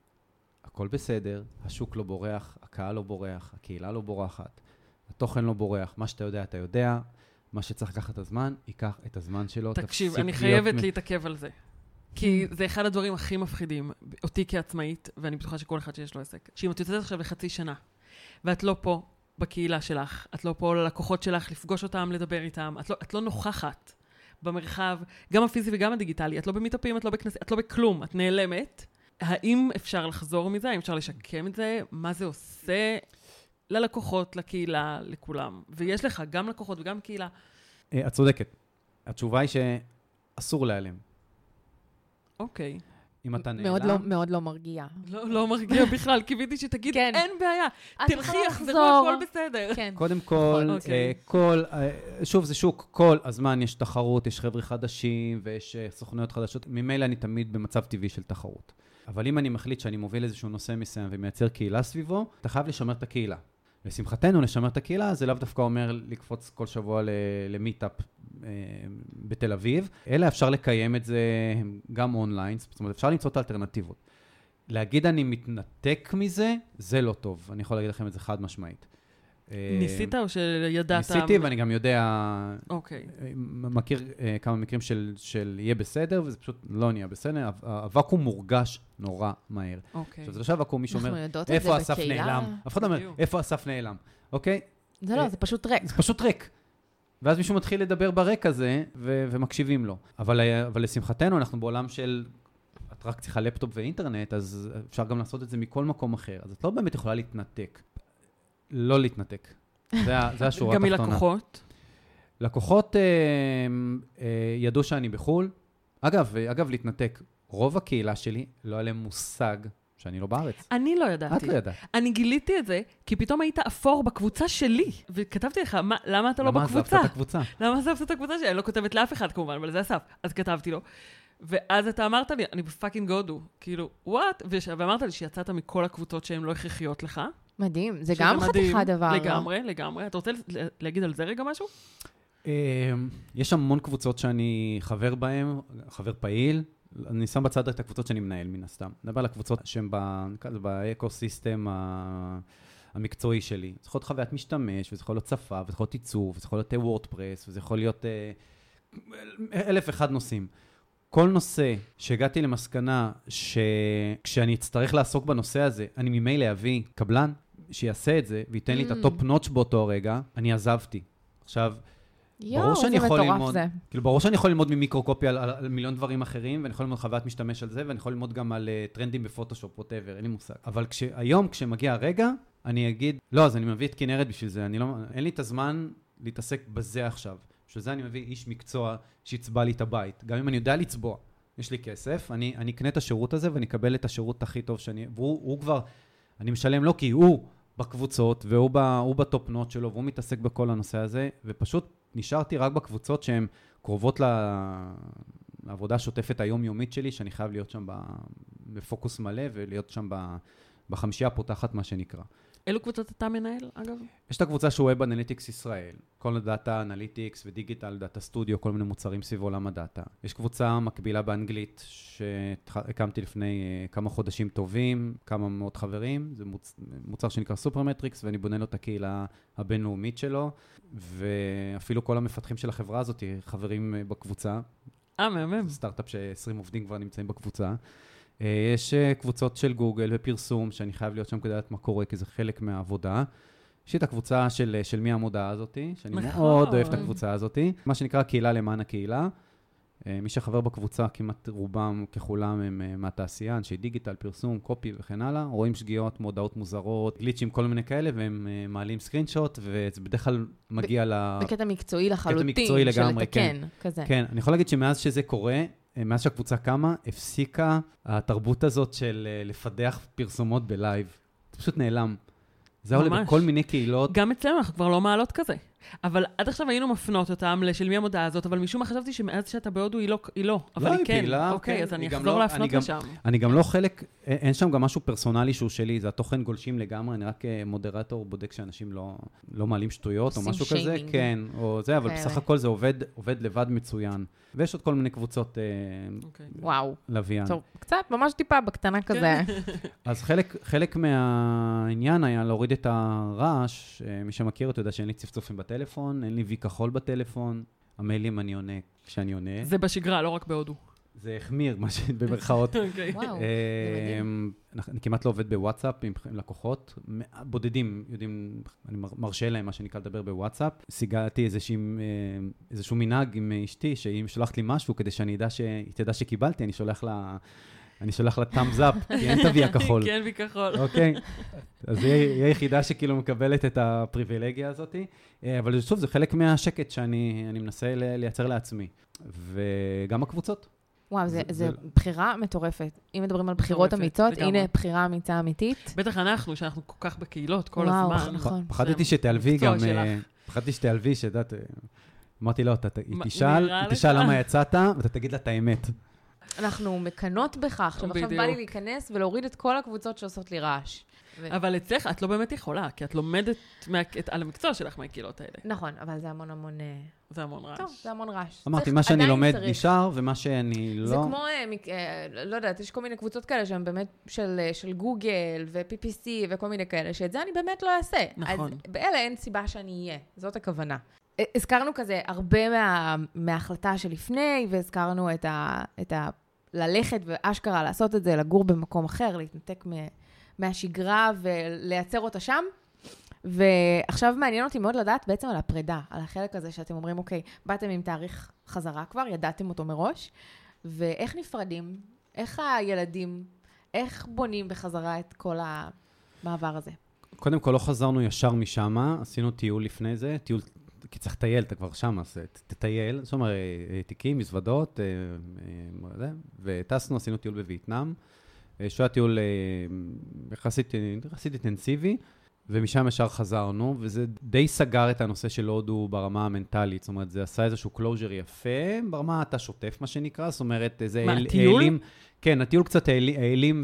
הכל בסדר, השוק לא בורח, הקהל לא בורח, הקהילה לא בורחת, התוכן לא בורח, מה שאתה יודע, אתה יודע, מה שצריך לקחת את הזמן, ייקח את הזמן שלו. תקשיב, אני חייבת מ... להתעכב על זה. כי זה אחד הדברים הכי מפחידים, אותי כעצמאית, ואני בטוחה שכל אחד שיש לו עסק, שאם את יוצאת עכשיו לחצי שנה, ואת לא פה בקהילה שלך, את לא פה ללקוחות שלך, לפגוש אותם, לדבר איתם, את לא, את לא נוכחת במרחב, גם הפיזי וגם הדיגיטלי, את לא במיטופים, את לא בכנס, את לא בכלום, את נעלמת. האם אפשר לחזור מזה? האם אפשר לשקם את זה? מה זה עושה ללקוחות, לקהילה, לכולם? ויש לך גם לקוחות וגם קהילה. את צודקת. התשובה היא שאסור להיעלם. אוקיי. אם אתה נעלם... מאוד לא, מאוד לא מרגיע. לא, לא מרגיע בכלל, קיוויתי שתגיד, כן. אין בעיה. תלכי, יחזרו, הכל בסדר. כן. קודם כל, אוקיי. כל, שוב, זה שוק, כל הזמן יש תחרות, יש חבר'ה חדשים ויש סוכנויות חדשות. ממילא אני תמיד במצב טבעי של תחרות. אבל אם אני מחליט שאני מוביל איזשהו נושא מסוים ומייצר קהילה סביבו, אתה חייב לשמר את הקהילה. לשמחתנו, לשמר את הקהילה, זה לאו דווקא אומר לקפוץ כל שבוע למיטאפ בתל אביב, אלא אפשר לקיים את זה גם אונליין, זאת אומרת, אפשר למצוא את האלטרנטיבות. להגיד אני מתנתק מזה, זה לא טוב. אני יכול להגיד לכם את זה חד משמעית. ניסית או שידעת? ניסיתי, ואני גם יודע, אוקיי. מכיר כמה מקרים של, של יהיה בסדר, וזה פשוט לא נהיה בסדר. הוואקום מורגש נורא מהר. אוקיי. עכשיו, זה עכשיו הוואקום, מישהו אומר, איפה איפה אסף נעלם? אף אחד אומר, בדיוק. איפה אסף נעלם? אוקיי? זה לא, זה פשוט ריק. זה פשוט ריק. ואז מישהו מתחיל לדבר ברק הזה, ו- ומקשיבים לו. אבל, אבל לשמחתנו, אנחנו בעולם של, את רק צריכה לפטופ ואינטרנט, אז אפשר גם לעשות את זה מכל מקום אחר. אז את לא באמת יכולה להתנתק. לא להתנתק. זה, זה השורה התחתונה. גם מלקוחות? לקוחות אה, אה, ידעו שאני בחול. אגב, אגב, להתנתק. רוב הקהילה שלי לא היה להם מושג שאני לא בארץ. אני לא ידעתי. את לא ידעת. אני גיליתי את זה, כי פתאום היית אפור בקבוצה שלי. וכתבתי לך, מה, למה אתה לא למה בקבוצה? עזבת את הקבוצה? למה עזבת את הקבוצה שלי? אני לא כותבת לאף אחד כמובן, אבל זה אסף. אז כתבתי לו. ואז אתה אמרת לי, אני בפאקינג הודו. כאילו, וואט? ואמרת לי שיצאת מכל הקבוצות שהן לא הכרחיות לך. מדהים. זה גם חתיכה דבר. לגמרי, לגמרי. אתה רוצה להגיד על זה רגע משהו? יש המון קבוצות שאני חבר בהן, חבר פעיל. אני שם בצד את הקבוצות שאני מנהל מן הסתם. נדבר על הקבוצות שהן באקוסיסטם המקצועי שלי. זה יכול להיות חוויית משתמש, וזה יכול להיות שפה, וזה יכול להיות עיצוב, וזה יכול להיות וורדפרס, וזה יכול להיות אלף אחד נושאים. כל נושא שהגעתי למסקנה שכשאני אצטרך לעסוק בנושא הזה, אני ממילא אביא קבלן שיעשה את זה, וייתן לי את הטופ נוטש באותו הרגע, אני עזבתי. עכשיו, ברור שאני יכול ללמוד, כאילו ברור שאני יכול ללמוד ממיקרוקופיה על, על מיליון דברים אחרים, ואני יכול ללמוד חוויית משתמש על זה, ואני יכול ללמוד גם על uh, טרנדים בפוטושופ, whatever, אין לי מושג. אבל כש, היום, כשמגיע הרגע, אני אגיד, לא, אז אני מביא את כנרת בשביל זה, אני לא, אין לי את הזמן להתעסק בזה עכשיו. בשביל זה אני מביא איש מקצוע שיצבע לי את הבית. גם אם אני יודע לצבוע, יש לי כסף, אני, אני אקנה את השירות הזה, ואני אקבל את השירות הכי טוב שאני, והוא הוא כבר, אני משלם לו כי הוא בקבוצות, והוא ב, הוא בטופ נוט שלו, והוא מתעסק בכל הנושא הזה, ופשוט נשארתי רק בקבוצות שהן קרובות לעבודה השוטפת היומיומית שלי, שאני חייב להיות שם בפוקוס מלא, ולהיות שם בחמישייה הפותחת, מה שנקרא. אילו קבוצות אתה מנהל, אגב? יש את הקבוצה שהוא Web Analytics ישראל, כל הדאטה אנליטיקס ודיגיטל, דאטה סטודיו, כל מיני מוצרים סביב עולם הדאטה. יש קבוצה מקבילה באנגלית שהקמתי לפני כמה חודשים טובים, כמה מאות חברים, זה מוצ... מוצר שנקרא סופרמטריקס, ואני בונה לו את הקהילה הבינלאומית שלו, ואפילו כל המפתחים של החברה הזאת חברים בקבוצה. אה, מהמם. סטארט-אפ ש-עשרים עובדים כבר נמצאים בקבוצה. יש קבוצות של גוגל ופרסום, שאני חייב להיות שם כדי לדעת מה קורה, כי זה חלק מהעבודה. יש את הקבוצה של, של מי המודעה הזאת, שאני מאוד אוהב את הקבוצה הזאת. מה שנקרא קהילה למען הקהילה. מי שחבר בקבוצה, כמעט רובם ככולם הם מהתעשייה, אנשי דיגיטל, פרסום, קופי וכן הלאה. רואים שגיאות, מודעות מוזרות, גליצ'ים, כל מיני כאלה, והם מעלים סקרינשוט, וזה בדרך כלל מגיע ל... בקטע מקצועי לחלוטין, בקטע מקצועי לגמרי, כן. כזה. כן, אני יכול להגיד שמאז שזה קורה, מאז שהקבוצה קמה, הפסיקה התרבות הזאת של לפדח פרסומות בלייב. זה פשוט נעלם. זה עולה בכל מיני קהילות. גם אצלנו אנחנו כבר לא מעלות כזה. אבל עד עכשיו היינו מפנות אותם לשל מי המודעה הזאת, אבל משום מה חשבתי שמאז שאתה בהודו היא לא, היא לא. אבל היא כן. אוקיי, אז אני אחזור להפנות לשם. אני גם לא חלק, אין שם גם משהו פרסונלי שהוא שלי, זה התוכן גולשים לגמרי, אני רק מודרטור בודק שאנשים לא מעלים שטויות או משהו כזה, כן, או זה, אבל בסך הכל זה עובד לבד מצוין. ויש עוד כל מיני קבוצות לוויין. טוב, קצת, ממש טיפה בקטנה כזה. אז חלק מהעניין היה להוריד את הרעש, מי שמכיר אותו יודע שאין לי צפצופים בטלפון, אין לי וי כחול בטלפון, המיילים אני עונה כשאני עונה. זה בשגרה, לא רק בהודו. זה החמיר, מה שבמרכאות. וואו, אני כמעט לא עובד בוואטסאפ עם לקוחות, בודדים יודעים, אני מרשה להם מה שנקרא לדבר בוואטסאפ. סיגלתי איזשהו מנהג עם אשתי, שהיא שלחת לי משהו כדי שאני ידע שהיא תדע שקיבלתי, אני שולח לה... אני שולח לה thumbs up, כי אין תביא הכחול. כן, וי כחול. אוקיי. אז היא היחידה שכאילו מקבלת את הפריבילגיה הזאת. אבל שוב, זה חלק מהשקט שאני מנסה לייצר לעצמי. וגם הקבוצות. וואו, זו בחירה מטורפת. אם מדברים על בחירות אמיתות, הנה בחירה אמיצה אמיתית. בטח אנחנו, שאנחנו כל כך בקהילות כל הזמן. וואו, נכון. פחדתי שתעלבי גם, פחדתי שתעלבי, שדעת, אמרתי לו, היא תשאל למה יצאת, ואתה תגיד לה את האמת. אנחנו מקנות בך, עכשיו עכשיו בא לי להיכנס ולהוריד את כל הקבוצות שעושות לי רעש. אבל אצלך את לא באמת יכולה, כי את לומדת על המקצוע שלך מהקהילות האלה. נכון, אבל זה המון המון... זה המון רעש. טוב, זה המון רעש. אמרתי, מה שאני לומד נשאר, ומה שאני לא... זה כמו, לא יודעת, יש כל מיני קבוצות כאלה שהן באמת של גוגל ו-פי פי סי וכל מיני כאלה, שאת זה אני באמת לא אעשה. נכון. אז באלה אין סיבה שאני אהיה, זאת הכוונה. הזכרנו כזה הרבה מה, מההחלטה שלפני, והזכרנו את ה, את ה, ללכת ואשכרה לעשות את זה, לגור במקום אחר, להתנתק מ, מהשגרה ולייצר אותה שם. ועכשיו מעניין אותי מאוד לדעת בעצם על הפרידה, על החלק הזה שאתם אומרים, אוקיי, באתם עם תאריך חזרה כבר, ידעתם אותו מראש, ואיך נפרדים, איך הילדים, איך בונים בחזרה את כל המעבר הזה? קודם כל לא חזרנו ישר משם, עשינו טיול לפני זה, טיול... כי צריך לטייל, אתה כבר שם, אז תטייל, זאת אומרת, תיקים, מזוודות, וטסנו, עשינו טיול בווייטנאם, שהיה טיול יחסית אינטנסיבי, ומשם ישר חזרנו, וזה די סגר את הנושא של הודו ברמה המנטלית, זאת אומרת, זה עשה איזשהו קלוז'ר יפה, ברמה אתה שוטף, מה שנקרא, זאת אומרת, איזה... מה, הטיול? כן, הטיול קצת העלים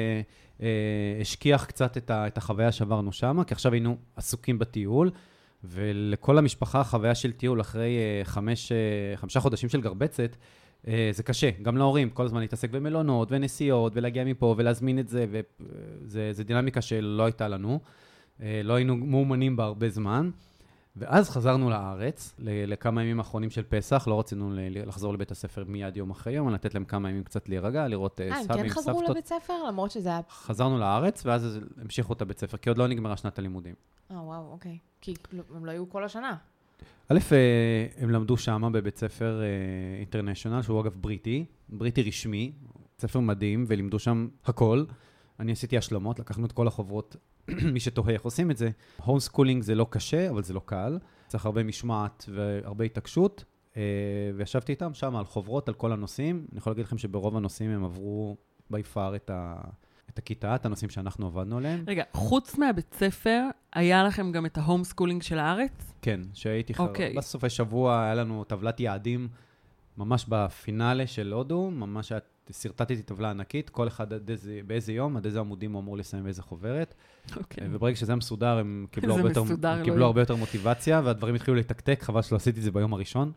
והשכיח קצת את החוויה שעברנו שם, כי עכשיו היינו עסוקים בטיול, ולכל המשפחה החוויה של טיול אחרי חמש, חמישה חודשים של גרבצת, זה קשה, גם להורים, כל הזמן להתעסק במלונות ונסיעות ולהגיע מפה ולהזמין את זה, וזה דינמיקה שלא הייתה לנו, לא היינו מאומנים בה הרבה זמן, ואז חזרנו לארץ, לכמה ימים האחרונים של פסח, לא רצינו לחזור לבית הספר מיד יום אחרי יום, לתת להם כמה ימים קצת להירגע, לראות סבים, סבתות. אה, הם כן חזרו לבית ספר, למרות שזה היה... חזרנו לארץ, ואז המשיכו את הבית ספר, כי עוד לא נגמרה שנת הלימודים. אה, וואו, אוקיי. כי הם לא היו כל השנה. א', הם למדו שם בבית ספר אינטרנשיונל, שהוא אגב בריטי, בריטי רשמי, ספר מדהים, ולימדו שם הכל. אני עשיתי השלמות, לקחנו את כל החוברות, מי שתוהה איך עושים את זה. הום סקולינג זה לא קשה, אבל זה לא קל. צריך הרבה משמעת והרבה התעקשות, וישבתי איתם שם על חוברות, על כל הנושאים. אני יכול להגיד לכם שברוב הנושאים הם עברו ביפר את, ה... את הכיתה, את הנושאים שאנחנו עבדנו עליהם. רגע, חוץ מהבית ספר, היה לכם גם את ההום סקולינג של הארץ? כן, שהייתי חר... Okay. בסופי שבוע היה לנו טבלת יעדים, ממש בפינאלה של הודו, ממש סרטטתי טבלה ענקית, כל אחד עד איזה, באיזה יום, עד איזה עמודים הוא אמור לסיים באיזה חוברת. Okay. וברגע שזה היה מסודר, הם קיבלו, הרבה יותר, מסודר, הם קיבלו הרבה יותר מוטיבציה, והדברים התחילו להתקתק, חבל שלא עשיתי את זה ביום הראשון.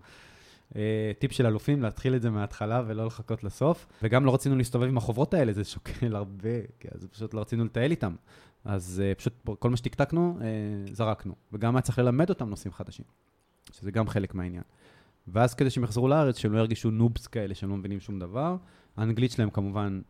טיפ של אלופים, להתחיל את זה מההתחלה ולא לחכות לסוף. וגם לא רצינו להסתובב עם החוברות האלה, זה שוקל הרבה, אז פשוט לא רצינו לטייל איתם. אז פשוט כל מה שתקתקנו, זרקנו. וגם היה צריך ללמד אותם נושאים חדשים, שזה גם חלק מהעניין. ואז כדי שהם יחזרו לארץ, שהם לא ירגישו נובס כאלה, שהם לא מבינים שום דבר. האנגלית שלהם כמובן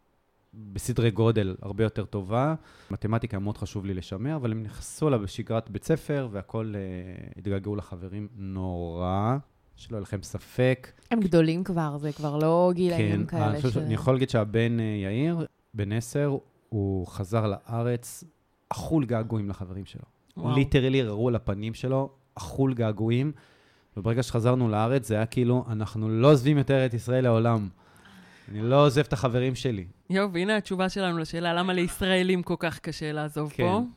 בסדרי גודל הרבה יותר טובה. מתמטיקה מאוד חשוב לי לשמר, אבל הם נכנסו לה בשגרת בית ספר, והכל uh, התגעגעו לחברים נורא, שלא לכם ספק. הם גדולים כבר, זה כבר לא גילאים כן, כאלה. אני, ש... אני יכול להגיד שהבן uh, יאיר, בן עשר, הוא חזר לארץ, אכול געגועים לחברים שלו. ליטרלי ראו לפנים שלו, אכול געגועים, וברגע שחזרנו לארץ, זה היה כאילו, אנחנו לא עוזבים יותר את ישראל לעולם. אני לא עוזב את החברים שלי. יו, והנה התשובה שלנו לשאלה, למה לישראלים כל כך קשה לעזוב כן. פה?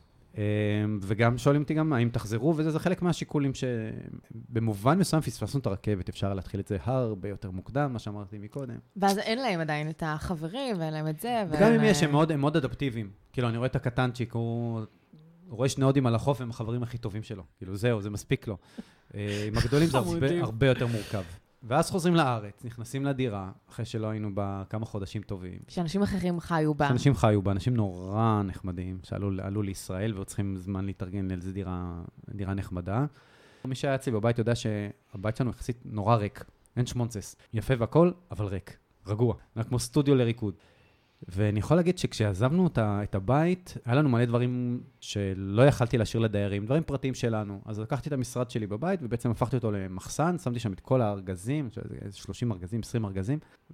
וגם שואלים אותי גם, האם תחזרו, וזה זה חלק מהשיקולים שבמובן מסוים פספסנו את הרכבת, אפשר להתחיל את זה הרבה יותר מוקדם, מה שאמרתי מקודם. ואז אין להם עדיין את החברים, ואין להם את זה. וגם אם יש, הם מאוד, הם מאוד אדפטיביים. כאילו, אני רואה את הקטנצ'יק, הוא רואה שני הודים על החוף, הם החברים הכי טובים שלו. כאילו, זהו, זה מספיק לו. עם הגדולים זה הרבה, הרבה יותר מורכב. ואז חוזרים לארץ, נכנסים לדירה, אחרי שלא היינו בה כמה חודשים טובים. שאנשים אחרים חיו בה. שאנשים חיו בה, אנשים נורא נחמדים, שעלו לישראל וצריכים זמן להתארגן לאיזו דירה, דירה נחמדה. מי שהיה אצלי בבית יודע שהבית שלנו יחסית נורא ריק, אין שמונצס. יפה והכל, אבל ריק, רגוע, כמו סטודיו לריקוד. ואני יכול להגיד שכשעזבנו את הבית, היה לנו מלא דברים שלא יכלתי להשאיר לדיירים, דברים פרטיים שלנו. אז לקחתי את המשרד שלי בבית, ובעצם הפכתי אותו למחסן, שמתי שם את כל הארגזים, שלושים ארגזים, עשרים ארגזים,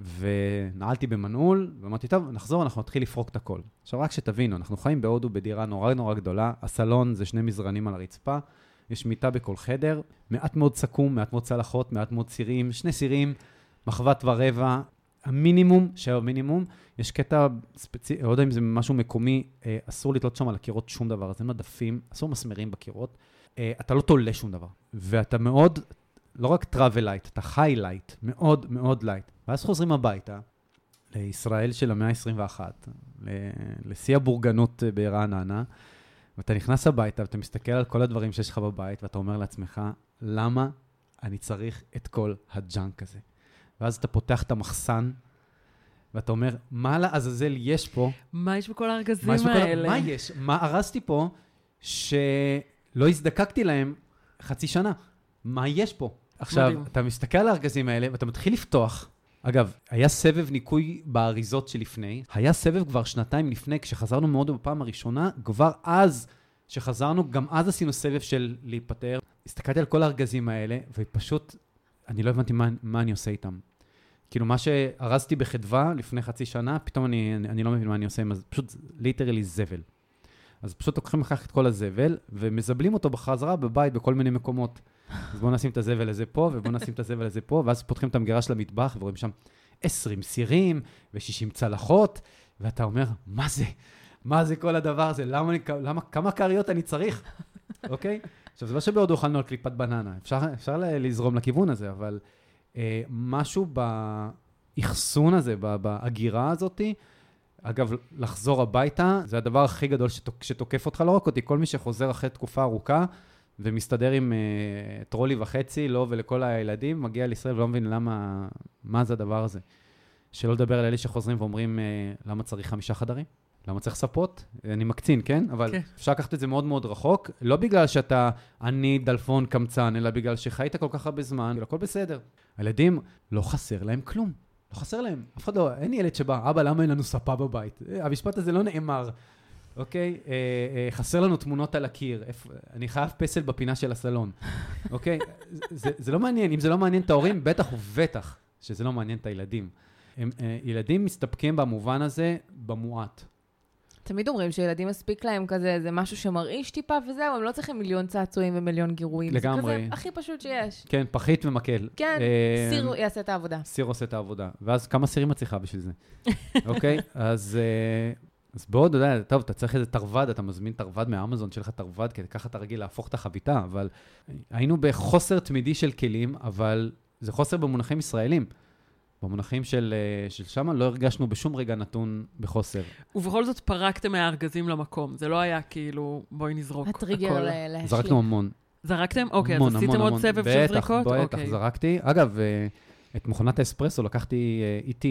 ונעלתי במנעול, ואמרתי, טוב, נחזור, אנחנו נתחיל לפרוק את הכל. עכשיו, רק שתבינו, אנחנו חיים בהודו בדירה נורא נורא גדולה, הסלון זה שני מזרנים על הרצפה, יש מיטה בכל חדר, מעט מאוד סכום, מעט מאוד צלחות, מעט מאוד צירים, שני צירים, מחבת ורבע, המינימום, שהיה מינימום, יש קטע ספציפי, לא יודע אם זה משהו מקומי, אה, אסור לתלות שם על הקירות שום דבר, אז אין מדפים, אסור מסמרים בקירות, אה, אתה לא תולה שום דבר, ואתה מאוד, לא רק טראבל לייט, אתה חי לייט, מאוד מאוד לייט. ואז חוזרים הביתה, לישראל של המאה ה-עשרים ואחת, לשיא הבורגנות ברעננה, ואתה נכנס הביתה, ואתה מסתכל על כל הדברים שיש לך בבית, ואתה אומר לעצמך, למה אני צריך את כל הג'אנק הזה? ואז אתה פותח את המחסן, ואתה אומר, מה לעזאזל יש פה? מה יש בכל הארגזים מה האלה? מה יש? מה הרסתי פה שלא הזדקקתי להם חצי שנה? מה יש פה? עכשיו, מדהים. אתה מסתכל על הארגזים האלה, ואתה מתחיל לפתוח. אגב, היה סבב ניקוי באריזות שלפני, היה סבב כבר שנתיים לפני, כשחזרנו מאוד בפעם הראשונה, כבר אז שחזרנו, גם אז עשינו סבב של להיפטר. הסתכלתי על כל הארגזים האלה, ופשוט, אני לא הבנתי מה, מה אני עושה איתם. כאילו, מה שהרזתי בחדווה לפני חצי שנה, פתאום אני, אני, אני לא מבין מה אני עושה, אז פשוט ליטרלי זבל. אז פשוט לוקחים לכך את כל הזבל, ומזבלים אותו בחזרה בבית, בכל מיני מקומות. אז בואו נשים את הזבל הזה פה, ובואו נשים את הזבל הזה פה, ואז פותחים את המגירה של המטבח, ורואים שם עשרים סירים, ו-שישים צלחות, ואתה אומר, מה זה? מה זה כל הדבר הזה? למה, למה, כמה קריות אני צריך? אוקיי? עכשיו, זה לא שבעוד אוכלנו על קליפת בננה, אפשר, אפשר לזרום לכיוון הזה, אבל אה, משהו באחסון הזה, בהגירה הזאת, אגב, לחזור הביתה, זה הדבר הכי גדול שתוק, שתוקף אותך, לא רק אותי, כל מי שחוזר אחרי תקופה ארוכה, ומסתדר עם אה, טרולי וחצי, לא ולכל הילדים, מגיע לישראל ולא מבין למה, מה זה הדבר הזה. שלא לדבר על אלה שחוזרים ואומרים, אה, למה צריך חמישה חדרים? למה צריך ספות? אני מקצין, כן? אבל כן. אפשר לקחת את זה מאוד מאוד רחוק, לא בגלל שאתה אני דלפון קמצן, אלא בגלל שחיית כל כך הרבה זמן, הכל בסדר. הילדים, לא חסר להם כלום. לא חסר להם. אף אחד לא, אין ילד שבא, אבא, למה אין לנו ספה בבית? המשפט הזה לא נאמר. אוקיי? אה, אה, חסר לנו תמונות על הקיר. איפ, אני חייב פסל בפינה של הסלון. אוקיי? זה, זה לא מעניין. אם זה לא מעניין את ההורים, בטח ובטח שזה לא מעניין את הילדים. הם, אה, ילדים מסתפקים במובן הזה במועט. תמיד אומרים שילדים מספיק להם כזה, זה משהו שמרעיש טיפה וזהו, הם לא צריכים מיליון צעצועים ומיליון גירויים. לגמרי. זה כזה הכי פשוט שיש. כן, פחית ומקל. כן, אה, סיר יעשה את העבודה. סיר עושה את העבודה. ואז כמה סירים את צריכה בשביל זה? אוקיי? אז... אה, אז בעוד, אתה יודע, טוב, אתה צריך איזה תרווד, אתה מזמין תרווד מהאמזון, שלך תרווד, כי ככה אתה רגיל להפוך את החביתה, אבל היינו בחוסר תמידי של כלים, אבל זה חוסר במונחים ישראלים. במונחים של, של שמה לא הרגשנו בשום רגע נתון בחוסר. ובכל זאת פרקתם מהארגזים למקום. זה לא היה כאילו, בואי נזרוק הכל. הטריגר להשלים. זרקנו המון. זרקתם? אוקיי, המון, אז עשיתם המון, עוד המון. סבב של זריקות? בטח, בטח, אוקיי. זרקתי. אגב, את מכונת האספרסו לקחתי איתי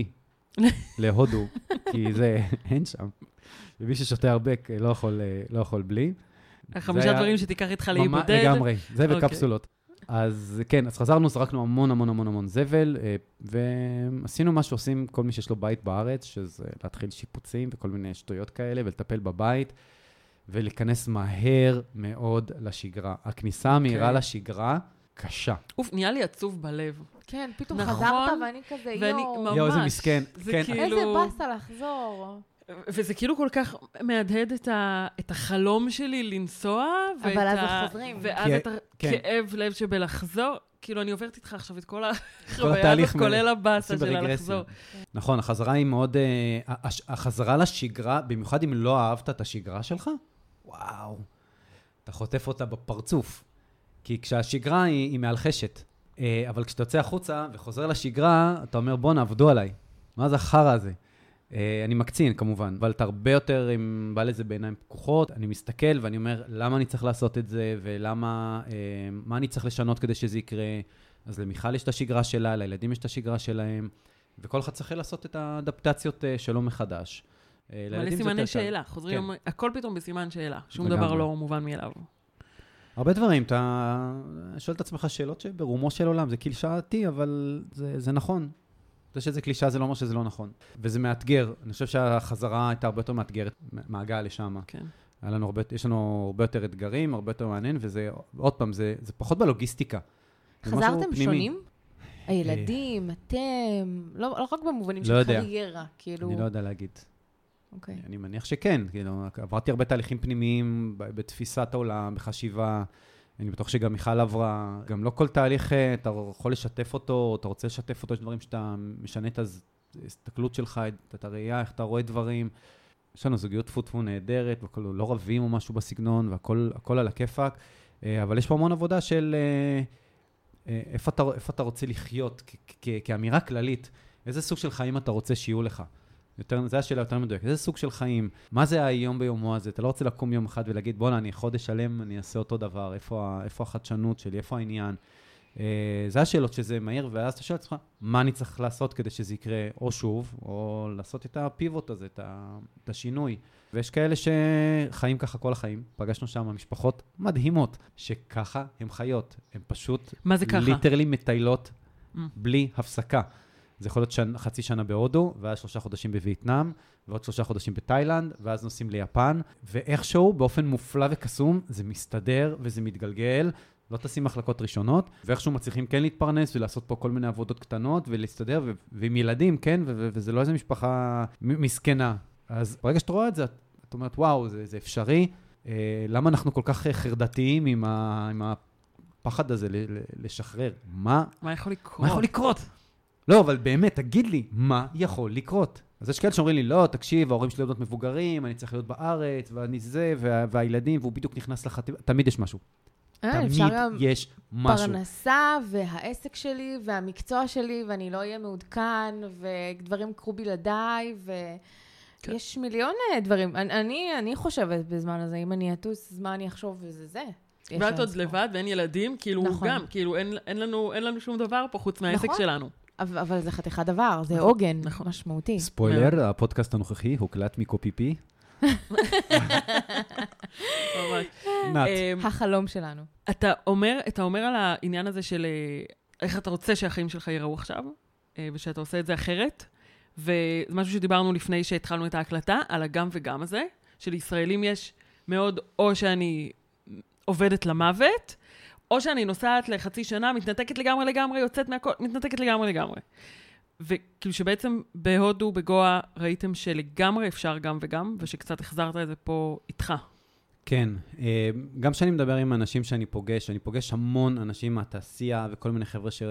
להודו, כי זה, אין שם. ומי ששותה הרבה לא יכול, לא יכול בלי. חמישה דברים שתיקח איתך להיבודד. לגמרי, זה וקפסולות. אז כן, אז חזרנו, זרקנו המון המון המון המון זבל, ועשינו מה שעושים כל מי שיש לו בית בארץ, שזה להתחיל שיפוצים וכל מיני שטויות כאלה, ולטפל בבית, ולהיכנס מהר מאוד לשגרה. הכניסה המהירה לשגרה קשה. אוף, נהיה לי עצוב בלב. כן, פתאום נכון, חזרת ואני כזה, ואני יואו. ממש. יואו, איזה מסכן. זה כן. כאילו... איזה באסה לחזור. וזה כאילו כל כך מהדהד את, ה... את החלום שלי לנסוע, אבל אז ה... חוזרים. ואז כי... את הכאב כן. לב שבלחזור, כאילו אני עוברת איתך עכשיו את כל החוויה הזאת, כולל הבאסה שלה לחזור. נכון, החזרה היא מאוד... החזרה לשגרה, במיוחד אם לא אהבת את השגרה שלך, וואו, אתה חוטף אותה בפרצוף. כי כשהשגרה היא, היא מעלחשת, אבל כשאתה יוצא החוצה וחוזר לשגרה, אתה אומר, בוא נעבדו עליי. מה זה החרא הזה? אני מקצין, כמובן, אבל אתה הרבה יותר עם בא לזה בעיניים פקוחות. אני מסתכל ואני אומר, למה אני צריך לעשות את זה, ולמה, מה אני צריך לשנות כדי שזה יקרה. אז למיכל יש את השגרה שלה, לילדים יש את השגרה שלהם, וכל אחד צריך לעשות את האדפטציות שלו מחדש. מלא סימני שאלה, חוזרים, הכל פתאום בסימן שאלה, שום דבר לא מובן מאליו. הרבה דברים, אתה שואל את עצמך שאלות שברומו של עולם, זה קלישאתי, אבל זה, זה נכון. זה שזה קלישה, זה לא אומר שזה לא נכון. וזה מאתגר. אני חושב שהחזרה הייתה הרבה יותר מאתגרת, מעגה לשם. כן. היה לנו הרבה, יש לנו הרבה יותר אתגרים, הרבה יותר מעניין, וזה, עוד פעם, זה, זה פחות בלוגיסטיקה. חזרתם שונים? הילדים, אתם, לא, לא רק במובנים לא של יודע. קריירה, כאילו... אני לא יודע להגיד. אוקיי. אני מניח שכן, כאילו, עברתי הרבה תהליכים פנימיים, בתפיסת העולם, בחשיבה, אני בטוח שגם מיכל עברה, גם לא כל תהליך אתה יכול לשתף אותו, אתה רוצה לשתף אותו, יש דברים שאתה משנה את ההסתכלות שלך, את הראייה, איך אתה רואה דברים. יש לנו זוגיות טפו-טפו נהדרת, לא רבים או משהו בסגנון, והכל על הכיפק, אבל יש פה המון עבודה של איפה אתה, איפה אתה רוצה לחיות, כאמירה כללית, איזה סוג של חיים אתה רוצה שיהיו לך. יותר, זה השאלה יותר מדויקת. איזה סוג של חיים? מה זה היום ביומו הזה? אתה לא רוצה לקום יום אחד ולהגיד, בוא'נה, אני חודש שלם, אני אעשה אותו דבר. איפה, איפה החדשנות שלי? איפה העניין? אה, זה השאלות שזה מהיר, ואז אתה שואל לך, מה אני צריך לעשות כדי שזה יקרה או שוב, או לעשות את הפיבוט הזה, את, ה, את השינוי. ויש כאלה שחיים ככה כל החיים. פגשנו שם משפחות מדהימות, שככה הם חיות. הם פשוט... מה זה ככה? ליטרלי מטיילות mm. בלי הפסקה. זה יכול להיות שנה, חצי שנה בהודו, ואז שלושה חודשים בווייטנאם, ועוד שלושה חודשים בתאילנד, ואז נוסעים ליפן, ואיכשהו, באופן מופלא וקסום, זה מסתדר וזה מתגלגל, לא תשים מחלקות ראשונות, ואיכשהו מצליחים כן להתפרנס ולעשות פה כל מיני עבודות קטנות, ולהסתדר, ו- ועם ילדים, כן, ו- ו- וזה לא איזו משפחה מ- מסכנה. אז ברגע שאתה רואה את זה, את אומרת, וואו, זה, זה אפשרי, אה, למה אנחנו כל כך חרדתיים עם, ה- עם הפחד הזה ל- ל- לשחרר? מה? מה יכול לקרות? מה יכול לקרות? לא, אבל באמת, תגיד לי, מה יכול לקרות? אז יש כאלה שאומרים לי, לא, תקשיב, ההורים שלי יודעות מבוגרים, אני צריך להיות בארץ, ואני זה, וה, והילדים, והוא בדיוק נכנס לחטיבה, תמיד יש משהו. תמיד יש משהו. פרנסה, והעסק שלי, והמקצוע שלי, ואני לא אהיה מעודכן, ודברים קרו בלעדיי, ויש מיליון דברים. אני, אני חושבת בזמן הזה, אם אני אטוס, זמן אני אחשוב, וזה זה. ואת עוד לבד, ואין ילדים, כאילו גם, כאילו אין לנו שום דבר פה חוץ מהעסק שלנו. אבל זה חתיכת דבר, זה עוגן משמעותי. ספוילר, הפודקאסט הנוכחי הוקלט מקופיפי. נת. החלום שלנו. אתה אומר, אתה אומר על העניין הזה של איך אתה רוצה שהחיים שלך ייראו עכשיו, ושאתה עושה את זה אחרת, וזה משהו שדיברנו לפני שהתחלנו את ההקלטה, על הגם וגם הזה, שלישראלים יש מאוד, או שאני עובדת למוות, או שאני נוסעת לחצי שנה, מתנתקת לגמרי לגמרי, יוצאת מהכל, מתנתקת לגמרי לגמרי. וכאילו שבעצם בהודו, בגואה, ראיתם שלגמרי אפשר גם וגם, ושקצת החזרת את זה פה איתך. כן, גם כשאני מדבר עם אנשים שאני פוגש, אני פוגש המון אנשים מהתעשייה וכל מיני חבר'ה ש...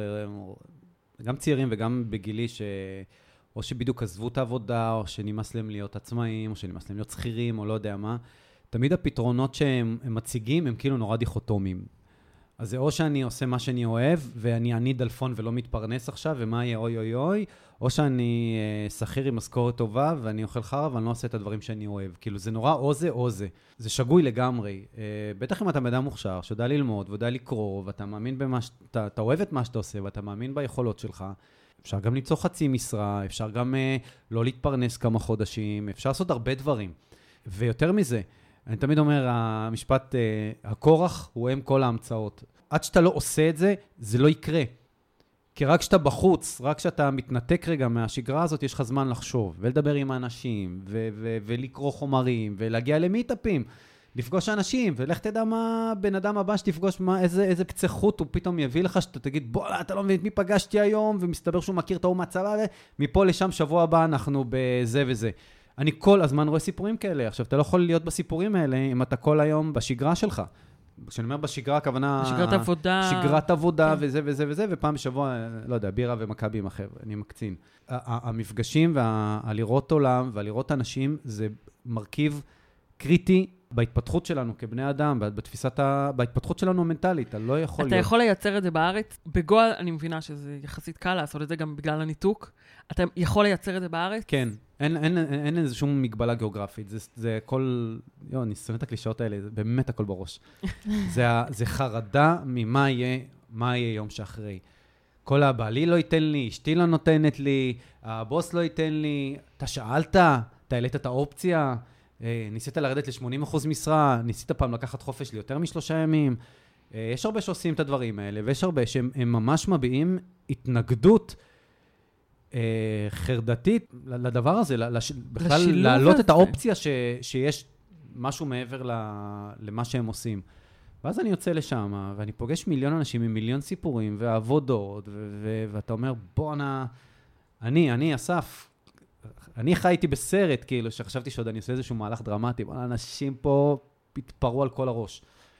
גם צעירים וגם בגילי ש... או שבדיוק עזבו את העבודה, או שנמאס להם להיות עצמאים, או שנמאס להם להיות שכירים, או לא יודע מה. תמיד הפתרונות שהם מציגים הם כאילו נורא דיכוטומיים. אז זה או שאני עושה מה שאני אוהב, ואני אני דלפון ולא מתפרנס עכשיו, ומה יהיה אוי אוי אוי, או שאני אה, שכיר עם משכורת טובה, ואני אוכל חרא, ואני לא עושה את הדברים שאני אוהב. כאילו זה נורא או זה או זה. זה שגוי לגמרי. אה, בטח אם אתה אדם מוכשר, שיודע ללמוד, ויודע לקרוא, ואתה מאמין במה שאתה, אתה אוהב את מה שאתה עושה, ואתה מאמין ביכולות שלך, אפשר גם למצוא חצי משרה, אפשר גם אה, לא להתפרנס כמה חודשים, אפשר לעשות הרבה דברים. ויותר מזה, אני תמיד אומר, המשפט, uh, הכורח הוא הם כל ההמצאות. עד שאתה לא עושה את זה, זה לא יקרה. כי רק כשאתה בחוץ, רק כשאתה מתנתק רגע מהשגרה הזאת, יש לך זמן לחשוב, ולדבר עם האנשים, ו- ו- ולקרוא חומרים, ולהגיע למיטאפים, לפגוש אנשים, ולך תדע מה בן אדם הבא שתפגוש, מה, איזה, איזה קצה חוט הוא פתאום יביא לך, שאתה תגיד, בוא, אתה לא מבין מי פגשתי היום, ומסתבר שהוא מכיר את ההוא מהצבא, ומפה לשם שבוע הבא אנחנו בזה וזה. אני כל הזמן רואה סיפורים כאלה. עכשיו, אתה לא יכול להיות בסיפורים האלה אם אתה כל היום בשגרה שלך. כשאני אומר בשגרה, הכוונה... בשגרת עבודה. שגרת עבודה וזה וזה וזה, ופעם בשבוע, לא יודע, בירה ומכבי עם החבר'ה, אני מקצין. המפגשים והלראות עולם והלראות אנשים, זה מרכיב קריטי בהתפתחות שלנו כבני אדם, בתפיסת ה... בהתפתחות שלנו המנטלית, אתה לא יכול אתה להיות... יכול לייצר את זה בארץ. בגואה, אני מבינה שזה יחסית קל לעשות את זה גם בגלל הניתוק. אתה יכול לייצר את זה בארץ? כן. אין, אין, אין, אין איזה שום מגבלה גיאוגרפית. זה, זה הכל... יו, אני שונא את הקלישאות האלה, זה באמת הכל בראש. זה, זה חרדה ממה יהיה, מה יהיה יום שאחרי. כל הבעלי לא ייתן לי, אשתי לא נותנת לי, הבוס לא ייתן לי. אתה שאלת, אתה העלית את האופציה, ניסית לרדת ל-שמונים אחוז משרה, ניסית פעם לקחת חופש ליותר משלושה ימים. יש הרבה שעושים את הדברים האלה, ויש הרבה שהם ממש מביעים התנגדות חרדתית לדבר הזה, בכלל להעלות את האופציה שיש משהו מעבר למה שהם עושים. ואז אני יוצא לשם, ואני פוגש מיליון אנשים עם מיליון סיפורים ועבודות, ואתה אומר, בוא נע... אני, אני, אסף, אני חייתי בסרט, כאילו, שחשבתי שעוד אני עושה איזשהו מהלך דרמטי, בוא, אנשים פה התפרו על כל הראש.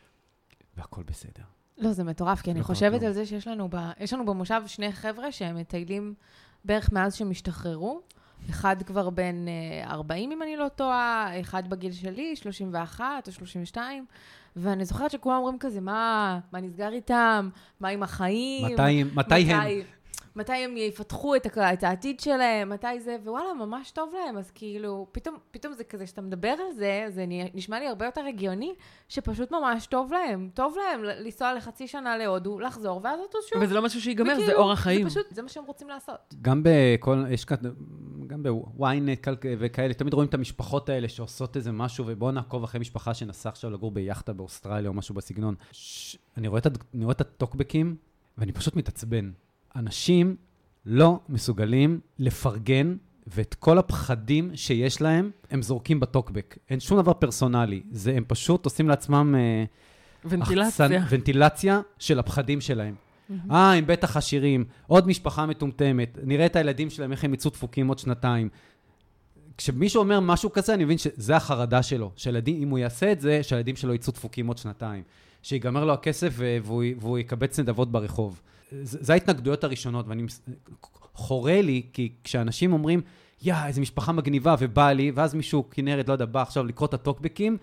והכל בסדר. לא, זה מטורף, כי אני חושבת על זה שיש לנו, יש לנו במושב שני חבר'ה שהם מטיילים בערך מאז שהם השתחררו. אחד כבר בין ארבעים, אם אני לא טועה, אחד בגיל שלי, שלושים ואחת או שלושים ושתיים, ואני זוכרת שכולם אומרים כזה, מה, מה נסגר איתם? מה עם החיים? מתי, מתי הם? מתי הם יפתחו את, את העתיד שלהם? מתי זה? ווואלה, ממש טוב להם. אז כאילו, פתאום, פתאום זה כזה, שאתה מדבר על זה, זה נשמע לי הרבה יותר הגיוני, שפשוט ממש טוב להם. טוב להם לנסוע לחצי שנה להודו, לחזור, ואז אותו שוב. וזה לא משהו שיגמר, זה אורח חיים. זה פשוט, זה מה שהם רוצים לעשות. גם בכל, יש כאן, גם בוויינט וכאלה, תמיד רואים את המשפחות האלה שעושות איזה משהו, ובואו נעקוב אחרי משפחה שנסע עכשיו לגור ביחדה באוסטרליה או משהו בסגנון. אני רואה את, אני רואה את הטוקבקים, ואני פשוט מתעצבן. אנשים לא מסוגלים לפרגן, ואת כל הפחדים שיש להם, הם זורקים בטוקבק. אין שום דבר פרסונלי. זה, הם פשוט עושים לעצמם... ונטילציה. אחסן, ונטילציה של הפחדים שלהם. אה, הם בטח עשירים, עוד משפחה מטומטמת, נראה את הילדים שלהם, איך הם יצאו דפוקים עוד שנתיים. כשמישהו אומר משהו כזה, אני מבין שזה החרדה שלו. שילדים, אם הוא יעשה את זה, שהילדים שלו יצאו דפוקים עוד שנתיים. שיגמר לו הכסף והוא, והוא יקבץ נדבות ברחוב. זה ההתנגדויות הראשונות, ואני חורה לי, כי כשאנשים אומרים, יא, איזו משפחה מגניבה ובא לי, ואז מישהו כנרת, לא יודע, בא עכשיו לקרוא את הטוקבקים,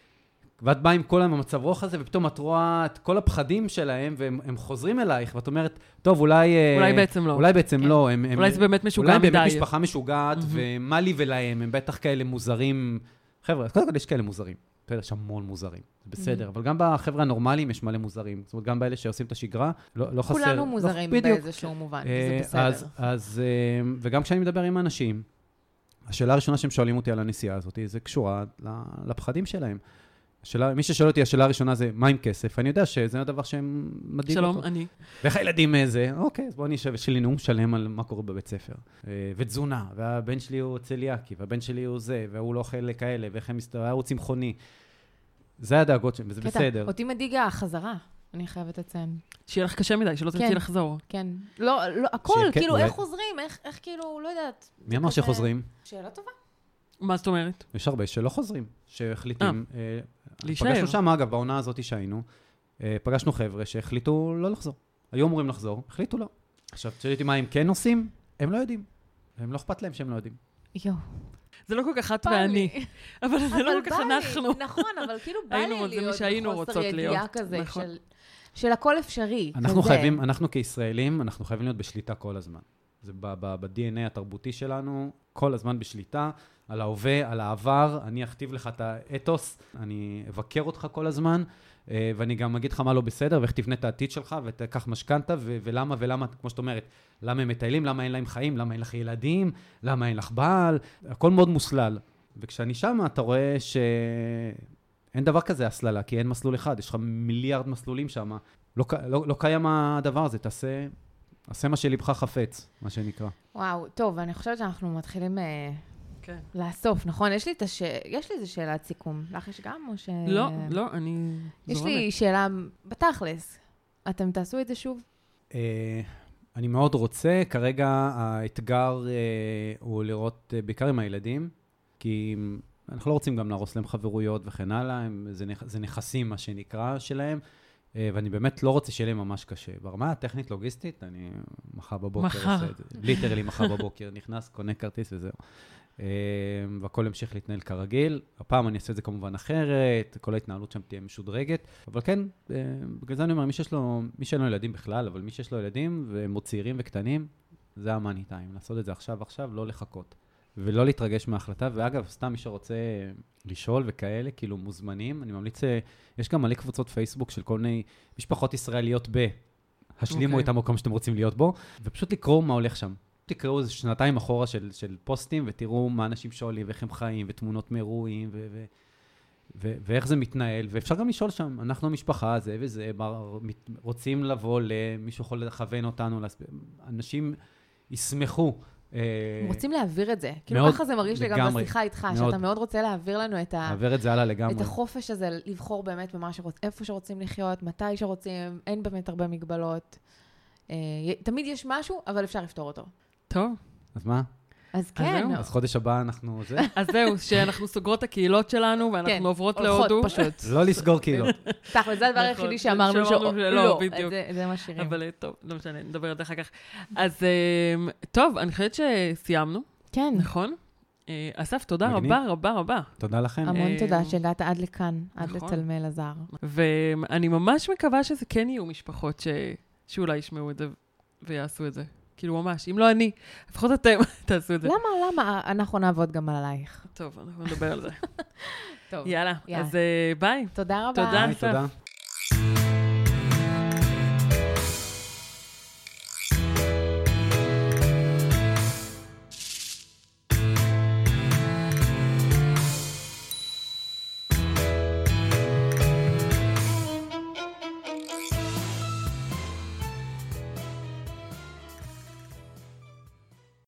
ואת באה עם כל המצב רוח הזה, ופתאום את רואה את כל הפחדים שלהם, והם חוזרים אלייך, ואת אומרת, טוב, אולי... אולי בעצם לא. אולי בעצם לא. הם, אולי זה באמת משוגע מדי. אולי באמת משפחה משוגעת, ומה לי ולהם, הם בטח כאלה מוזרים. חבר'ה, קודם כל יש כאלה מוזרים. אתה יודע, יש המון מוזרים. זה בסדר. אבל גם בחבר'ה הנורמליים יש מלא מוזרים. זאת אומרת, גם באלה שעושים את השגרה, לא חסר... כולנו מוזרים באיזשהו מובן, זה בסדר. אז, וגם כשאני מדבר עם אנשים, השאלה הראשונה שהם שואלים אותי על הנסיעה הזאת, זה קשורה לפחדים שלהם. השאלה, מי ששואל אותי, השאלה הראשונה זה, מה עם כסף? אני יודע שזה הדבר שהם מדהים אותו. שלום, אני. ואיך הילדים זה? אוקיי, אז בואו אני אשב, יש לי נאום שלם על מה קורה בבית ספר. ותזונה, והבן שלי הוא צליאקי, והבן שלי הוא זה, והוא לא אוכל כאלה, ואיך הם מסתובבים, הוא צמחוני. זה הדאגות שהם, וזה בסדר. אותי מדאיגה החזרה, אני חייבת לציין. שיהיה לך קשה מדי, שלא תרצי לחזור. כן, לא, הכל, כאילו, איך חוזרים, איך כאילו, לא יודעת. מי אמר שחוזרים? שאלה טובה. מה זאת אומרת? יש הרבה שלא חוזרים, שהחליטים. להישאר. פגשנו שם, אגב, בעונה הזאת שהיינו, פגשנו חבר'ה שהחליטו לא לחזור. היו אמורים לחזור, החליטו לא. עכשיו, תשאליתי מה הם כן עושים, הם לא יודעים. הם לא אכפת להם שהם לא יודעים. יו. זה לא כל כך את ואני, אבל זה לא כל כך אנחנו. נכון, אבל כאילו בא לי להיות בחוסר ידיעה כזה של הכל אפשרי. אנחנו חייבים, אנחנו כישראלים, אנחנו חייבים להיות בשליטה כל הזמן. זה ב-די אן איי התרבותי שלנו, כל הזמן בשליטה, על ההווה, על העבר, אני אכתיב לך את האתוס, אני אבקר אותך כל הזמן, ואני גם אגיד לך מה לא בסדר, ואיך תבנה את העתיד שלך, ותקח משכנתה, ולמה ולמה, כמו שאת אומרת, למה הם מטיילים, למה אין להם חיים, למה אין לך ילדים, למה אין לך בעל, הכל מאוד מוסלל. וכשאני שם, אתה רואה שאין דבר כזה הסללה, כי אין מסלול אחד, יש לך מיליארד מסלולים שם, לא, לא, לא קיים הדבר הזה, תעשה, עשה מה שלבך חפץ, מה שנקרא. וואו, טוב, אני חושבת שאנחנו מתחילים כן. לאסוף, נכון? יש לי את הש... יש לי איזו שאלת סיכום. לך יש גם או ש... לא, לא, אני יש זורמת. לי שאלה בתכלס. אתם תעשו את זה שוב? אני מאוד רוצה, כרגע האתגר הוא לראות בעיקר עם הילדים, כי אנחנו לא רוצים גם להרוס להם חברויות וכן הלאה, זה נכסים מה שנקרא שלהם, ואני באמת לא רוצה שיהיה להם ממש קשה. ברמה הטכנית לוגיסטית, אני מחר בבוקר מחר. עושה את זה. ליטרלי מחר בבוקר, נכנס, קונה כרטיס וזהו. והכל ימשיך להתנהל כרגיל. הפעם אני אעשה את זה כמובן אחרת, כל ההתנהלות שם תהיה משודרגת, אבל כן, בגלל זה אני אומר, מי שיש לו, מי שאין לו ילדים בכלל, אבל מי שיש לו ילדים, והם עוד צעירים וקטנים, זה המאני טיים. לעשות את זה עכשיו, עכשיו, לא לחכות. ולא להתרגש מההחלטה, ואגב, סתם מי שרוצה לשאול וכאלה, כאילו מוזמנים, אני ממליץ, יש גם מלא קבוצות פייסבוק של כל מיני משפחות ישראליות ב, השלימו את המקום שאתם רוצים להיות בו, ופשוט לקרוא מה הולך שם. תקראו איזה שנתיים אחורה של, של פוסטים, ותראו מה אנשים שואלים, ואיך הם חיים, ותמונות מאירועים, ו- ו- ו- ואיך זה מתנהל, ואפשר גם לשאול שם, אנחנו המשפחה, זה וזה, רוצים לבוא למישהו יכול לכוון אותנו, אנשים ישמחו, רוצים להעביר את זה. כאילו ככה זה מרגיש לי גם בשיחה איתך, שאתה מאוד רוצה להעביר לנו את החופש הזה, לבחור באמת איפה שרוצים לחיות, מתי שרוצים, אין באמת הרבה מגבלות. תמיד יש משהו, אבל אפשר לפתור אותו. טוב. אז מה? אז כן. אז חודש הבא אנחנו זה? אז זהו, שאנחנו סוגרות את הקהילות שלנו, ואנחנו עוברות להודו. לא לסגור קהילות. תכל'ס, זה הדבר היחידי שאמרנו שלא, זה מה שירים. אבל טוב, לא משנה, נדבר על זה אחר כך. אז טוב, אני חושבת שסיימנו. כן. נכון? אסף, תודה רבה רבה רבה. תודה לכם. המון תודה שהגעת עד לכאן, עד לתלמי אלעזר. ואני ממש מקווה שזה כן יהיו משפחות שאולי ישמעו את זה ויעשו את זה. כאילו ממש, אם לא אני, לפחות אתם תעשו את זה. למה, למה? אנחנו נעבוד גם עלייך. טוב, אנחנו נדבר על זה. טוב. יאללה, אז ביי. תודה רבה. תודה, אסף.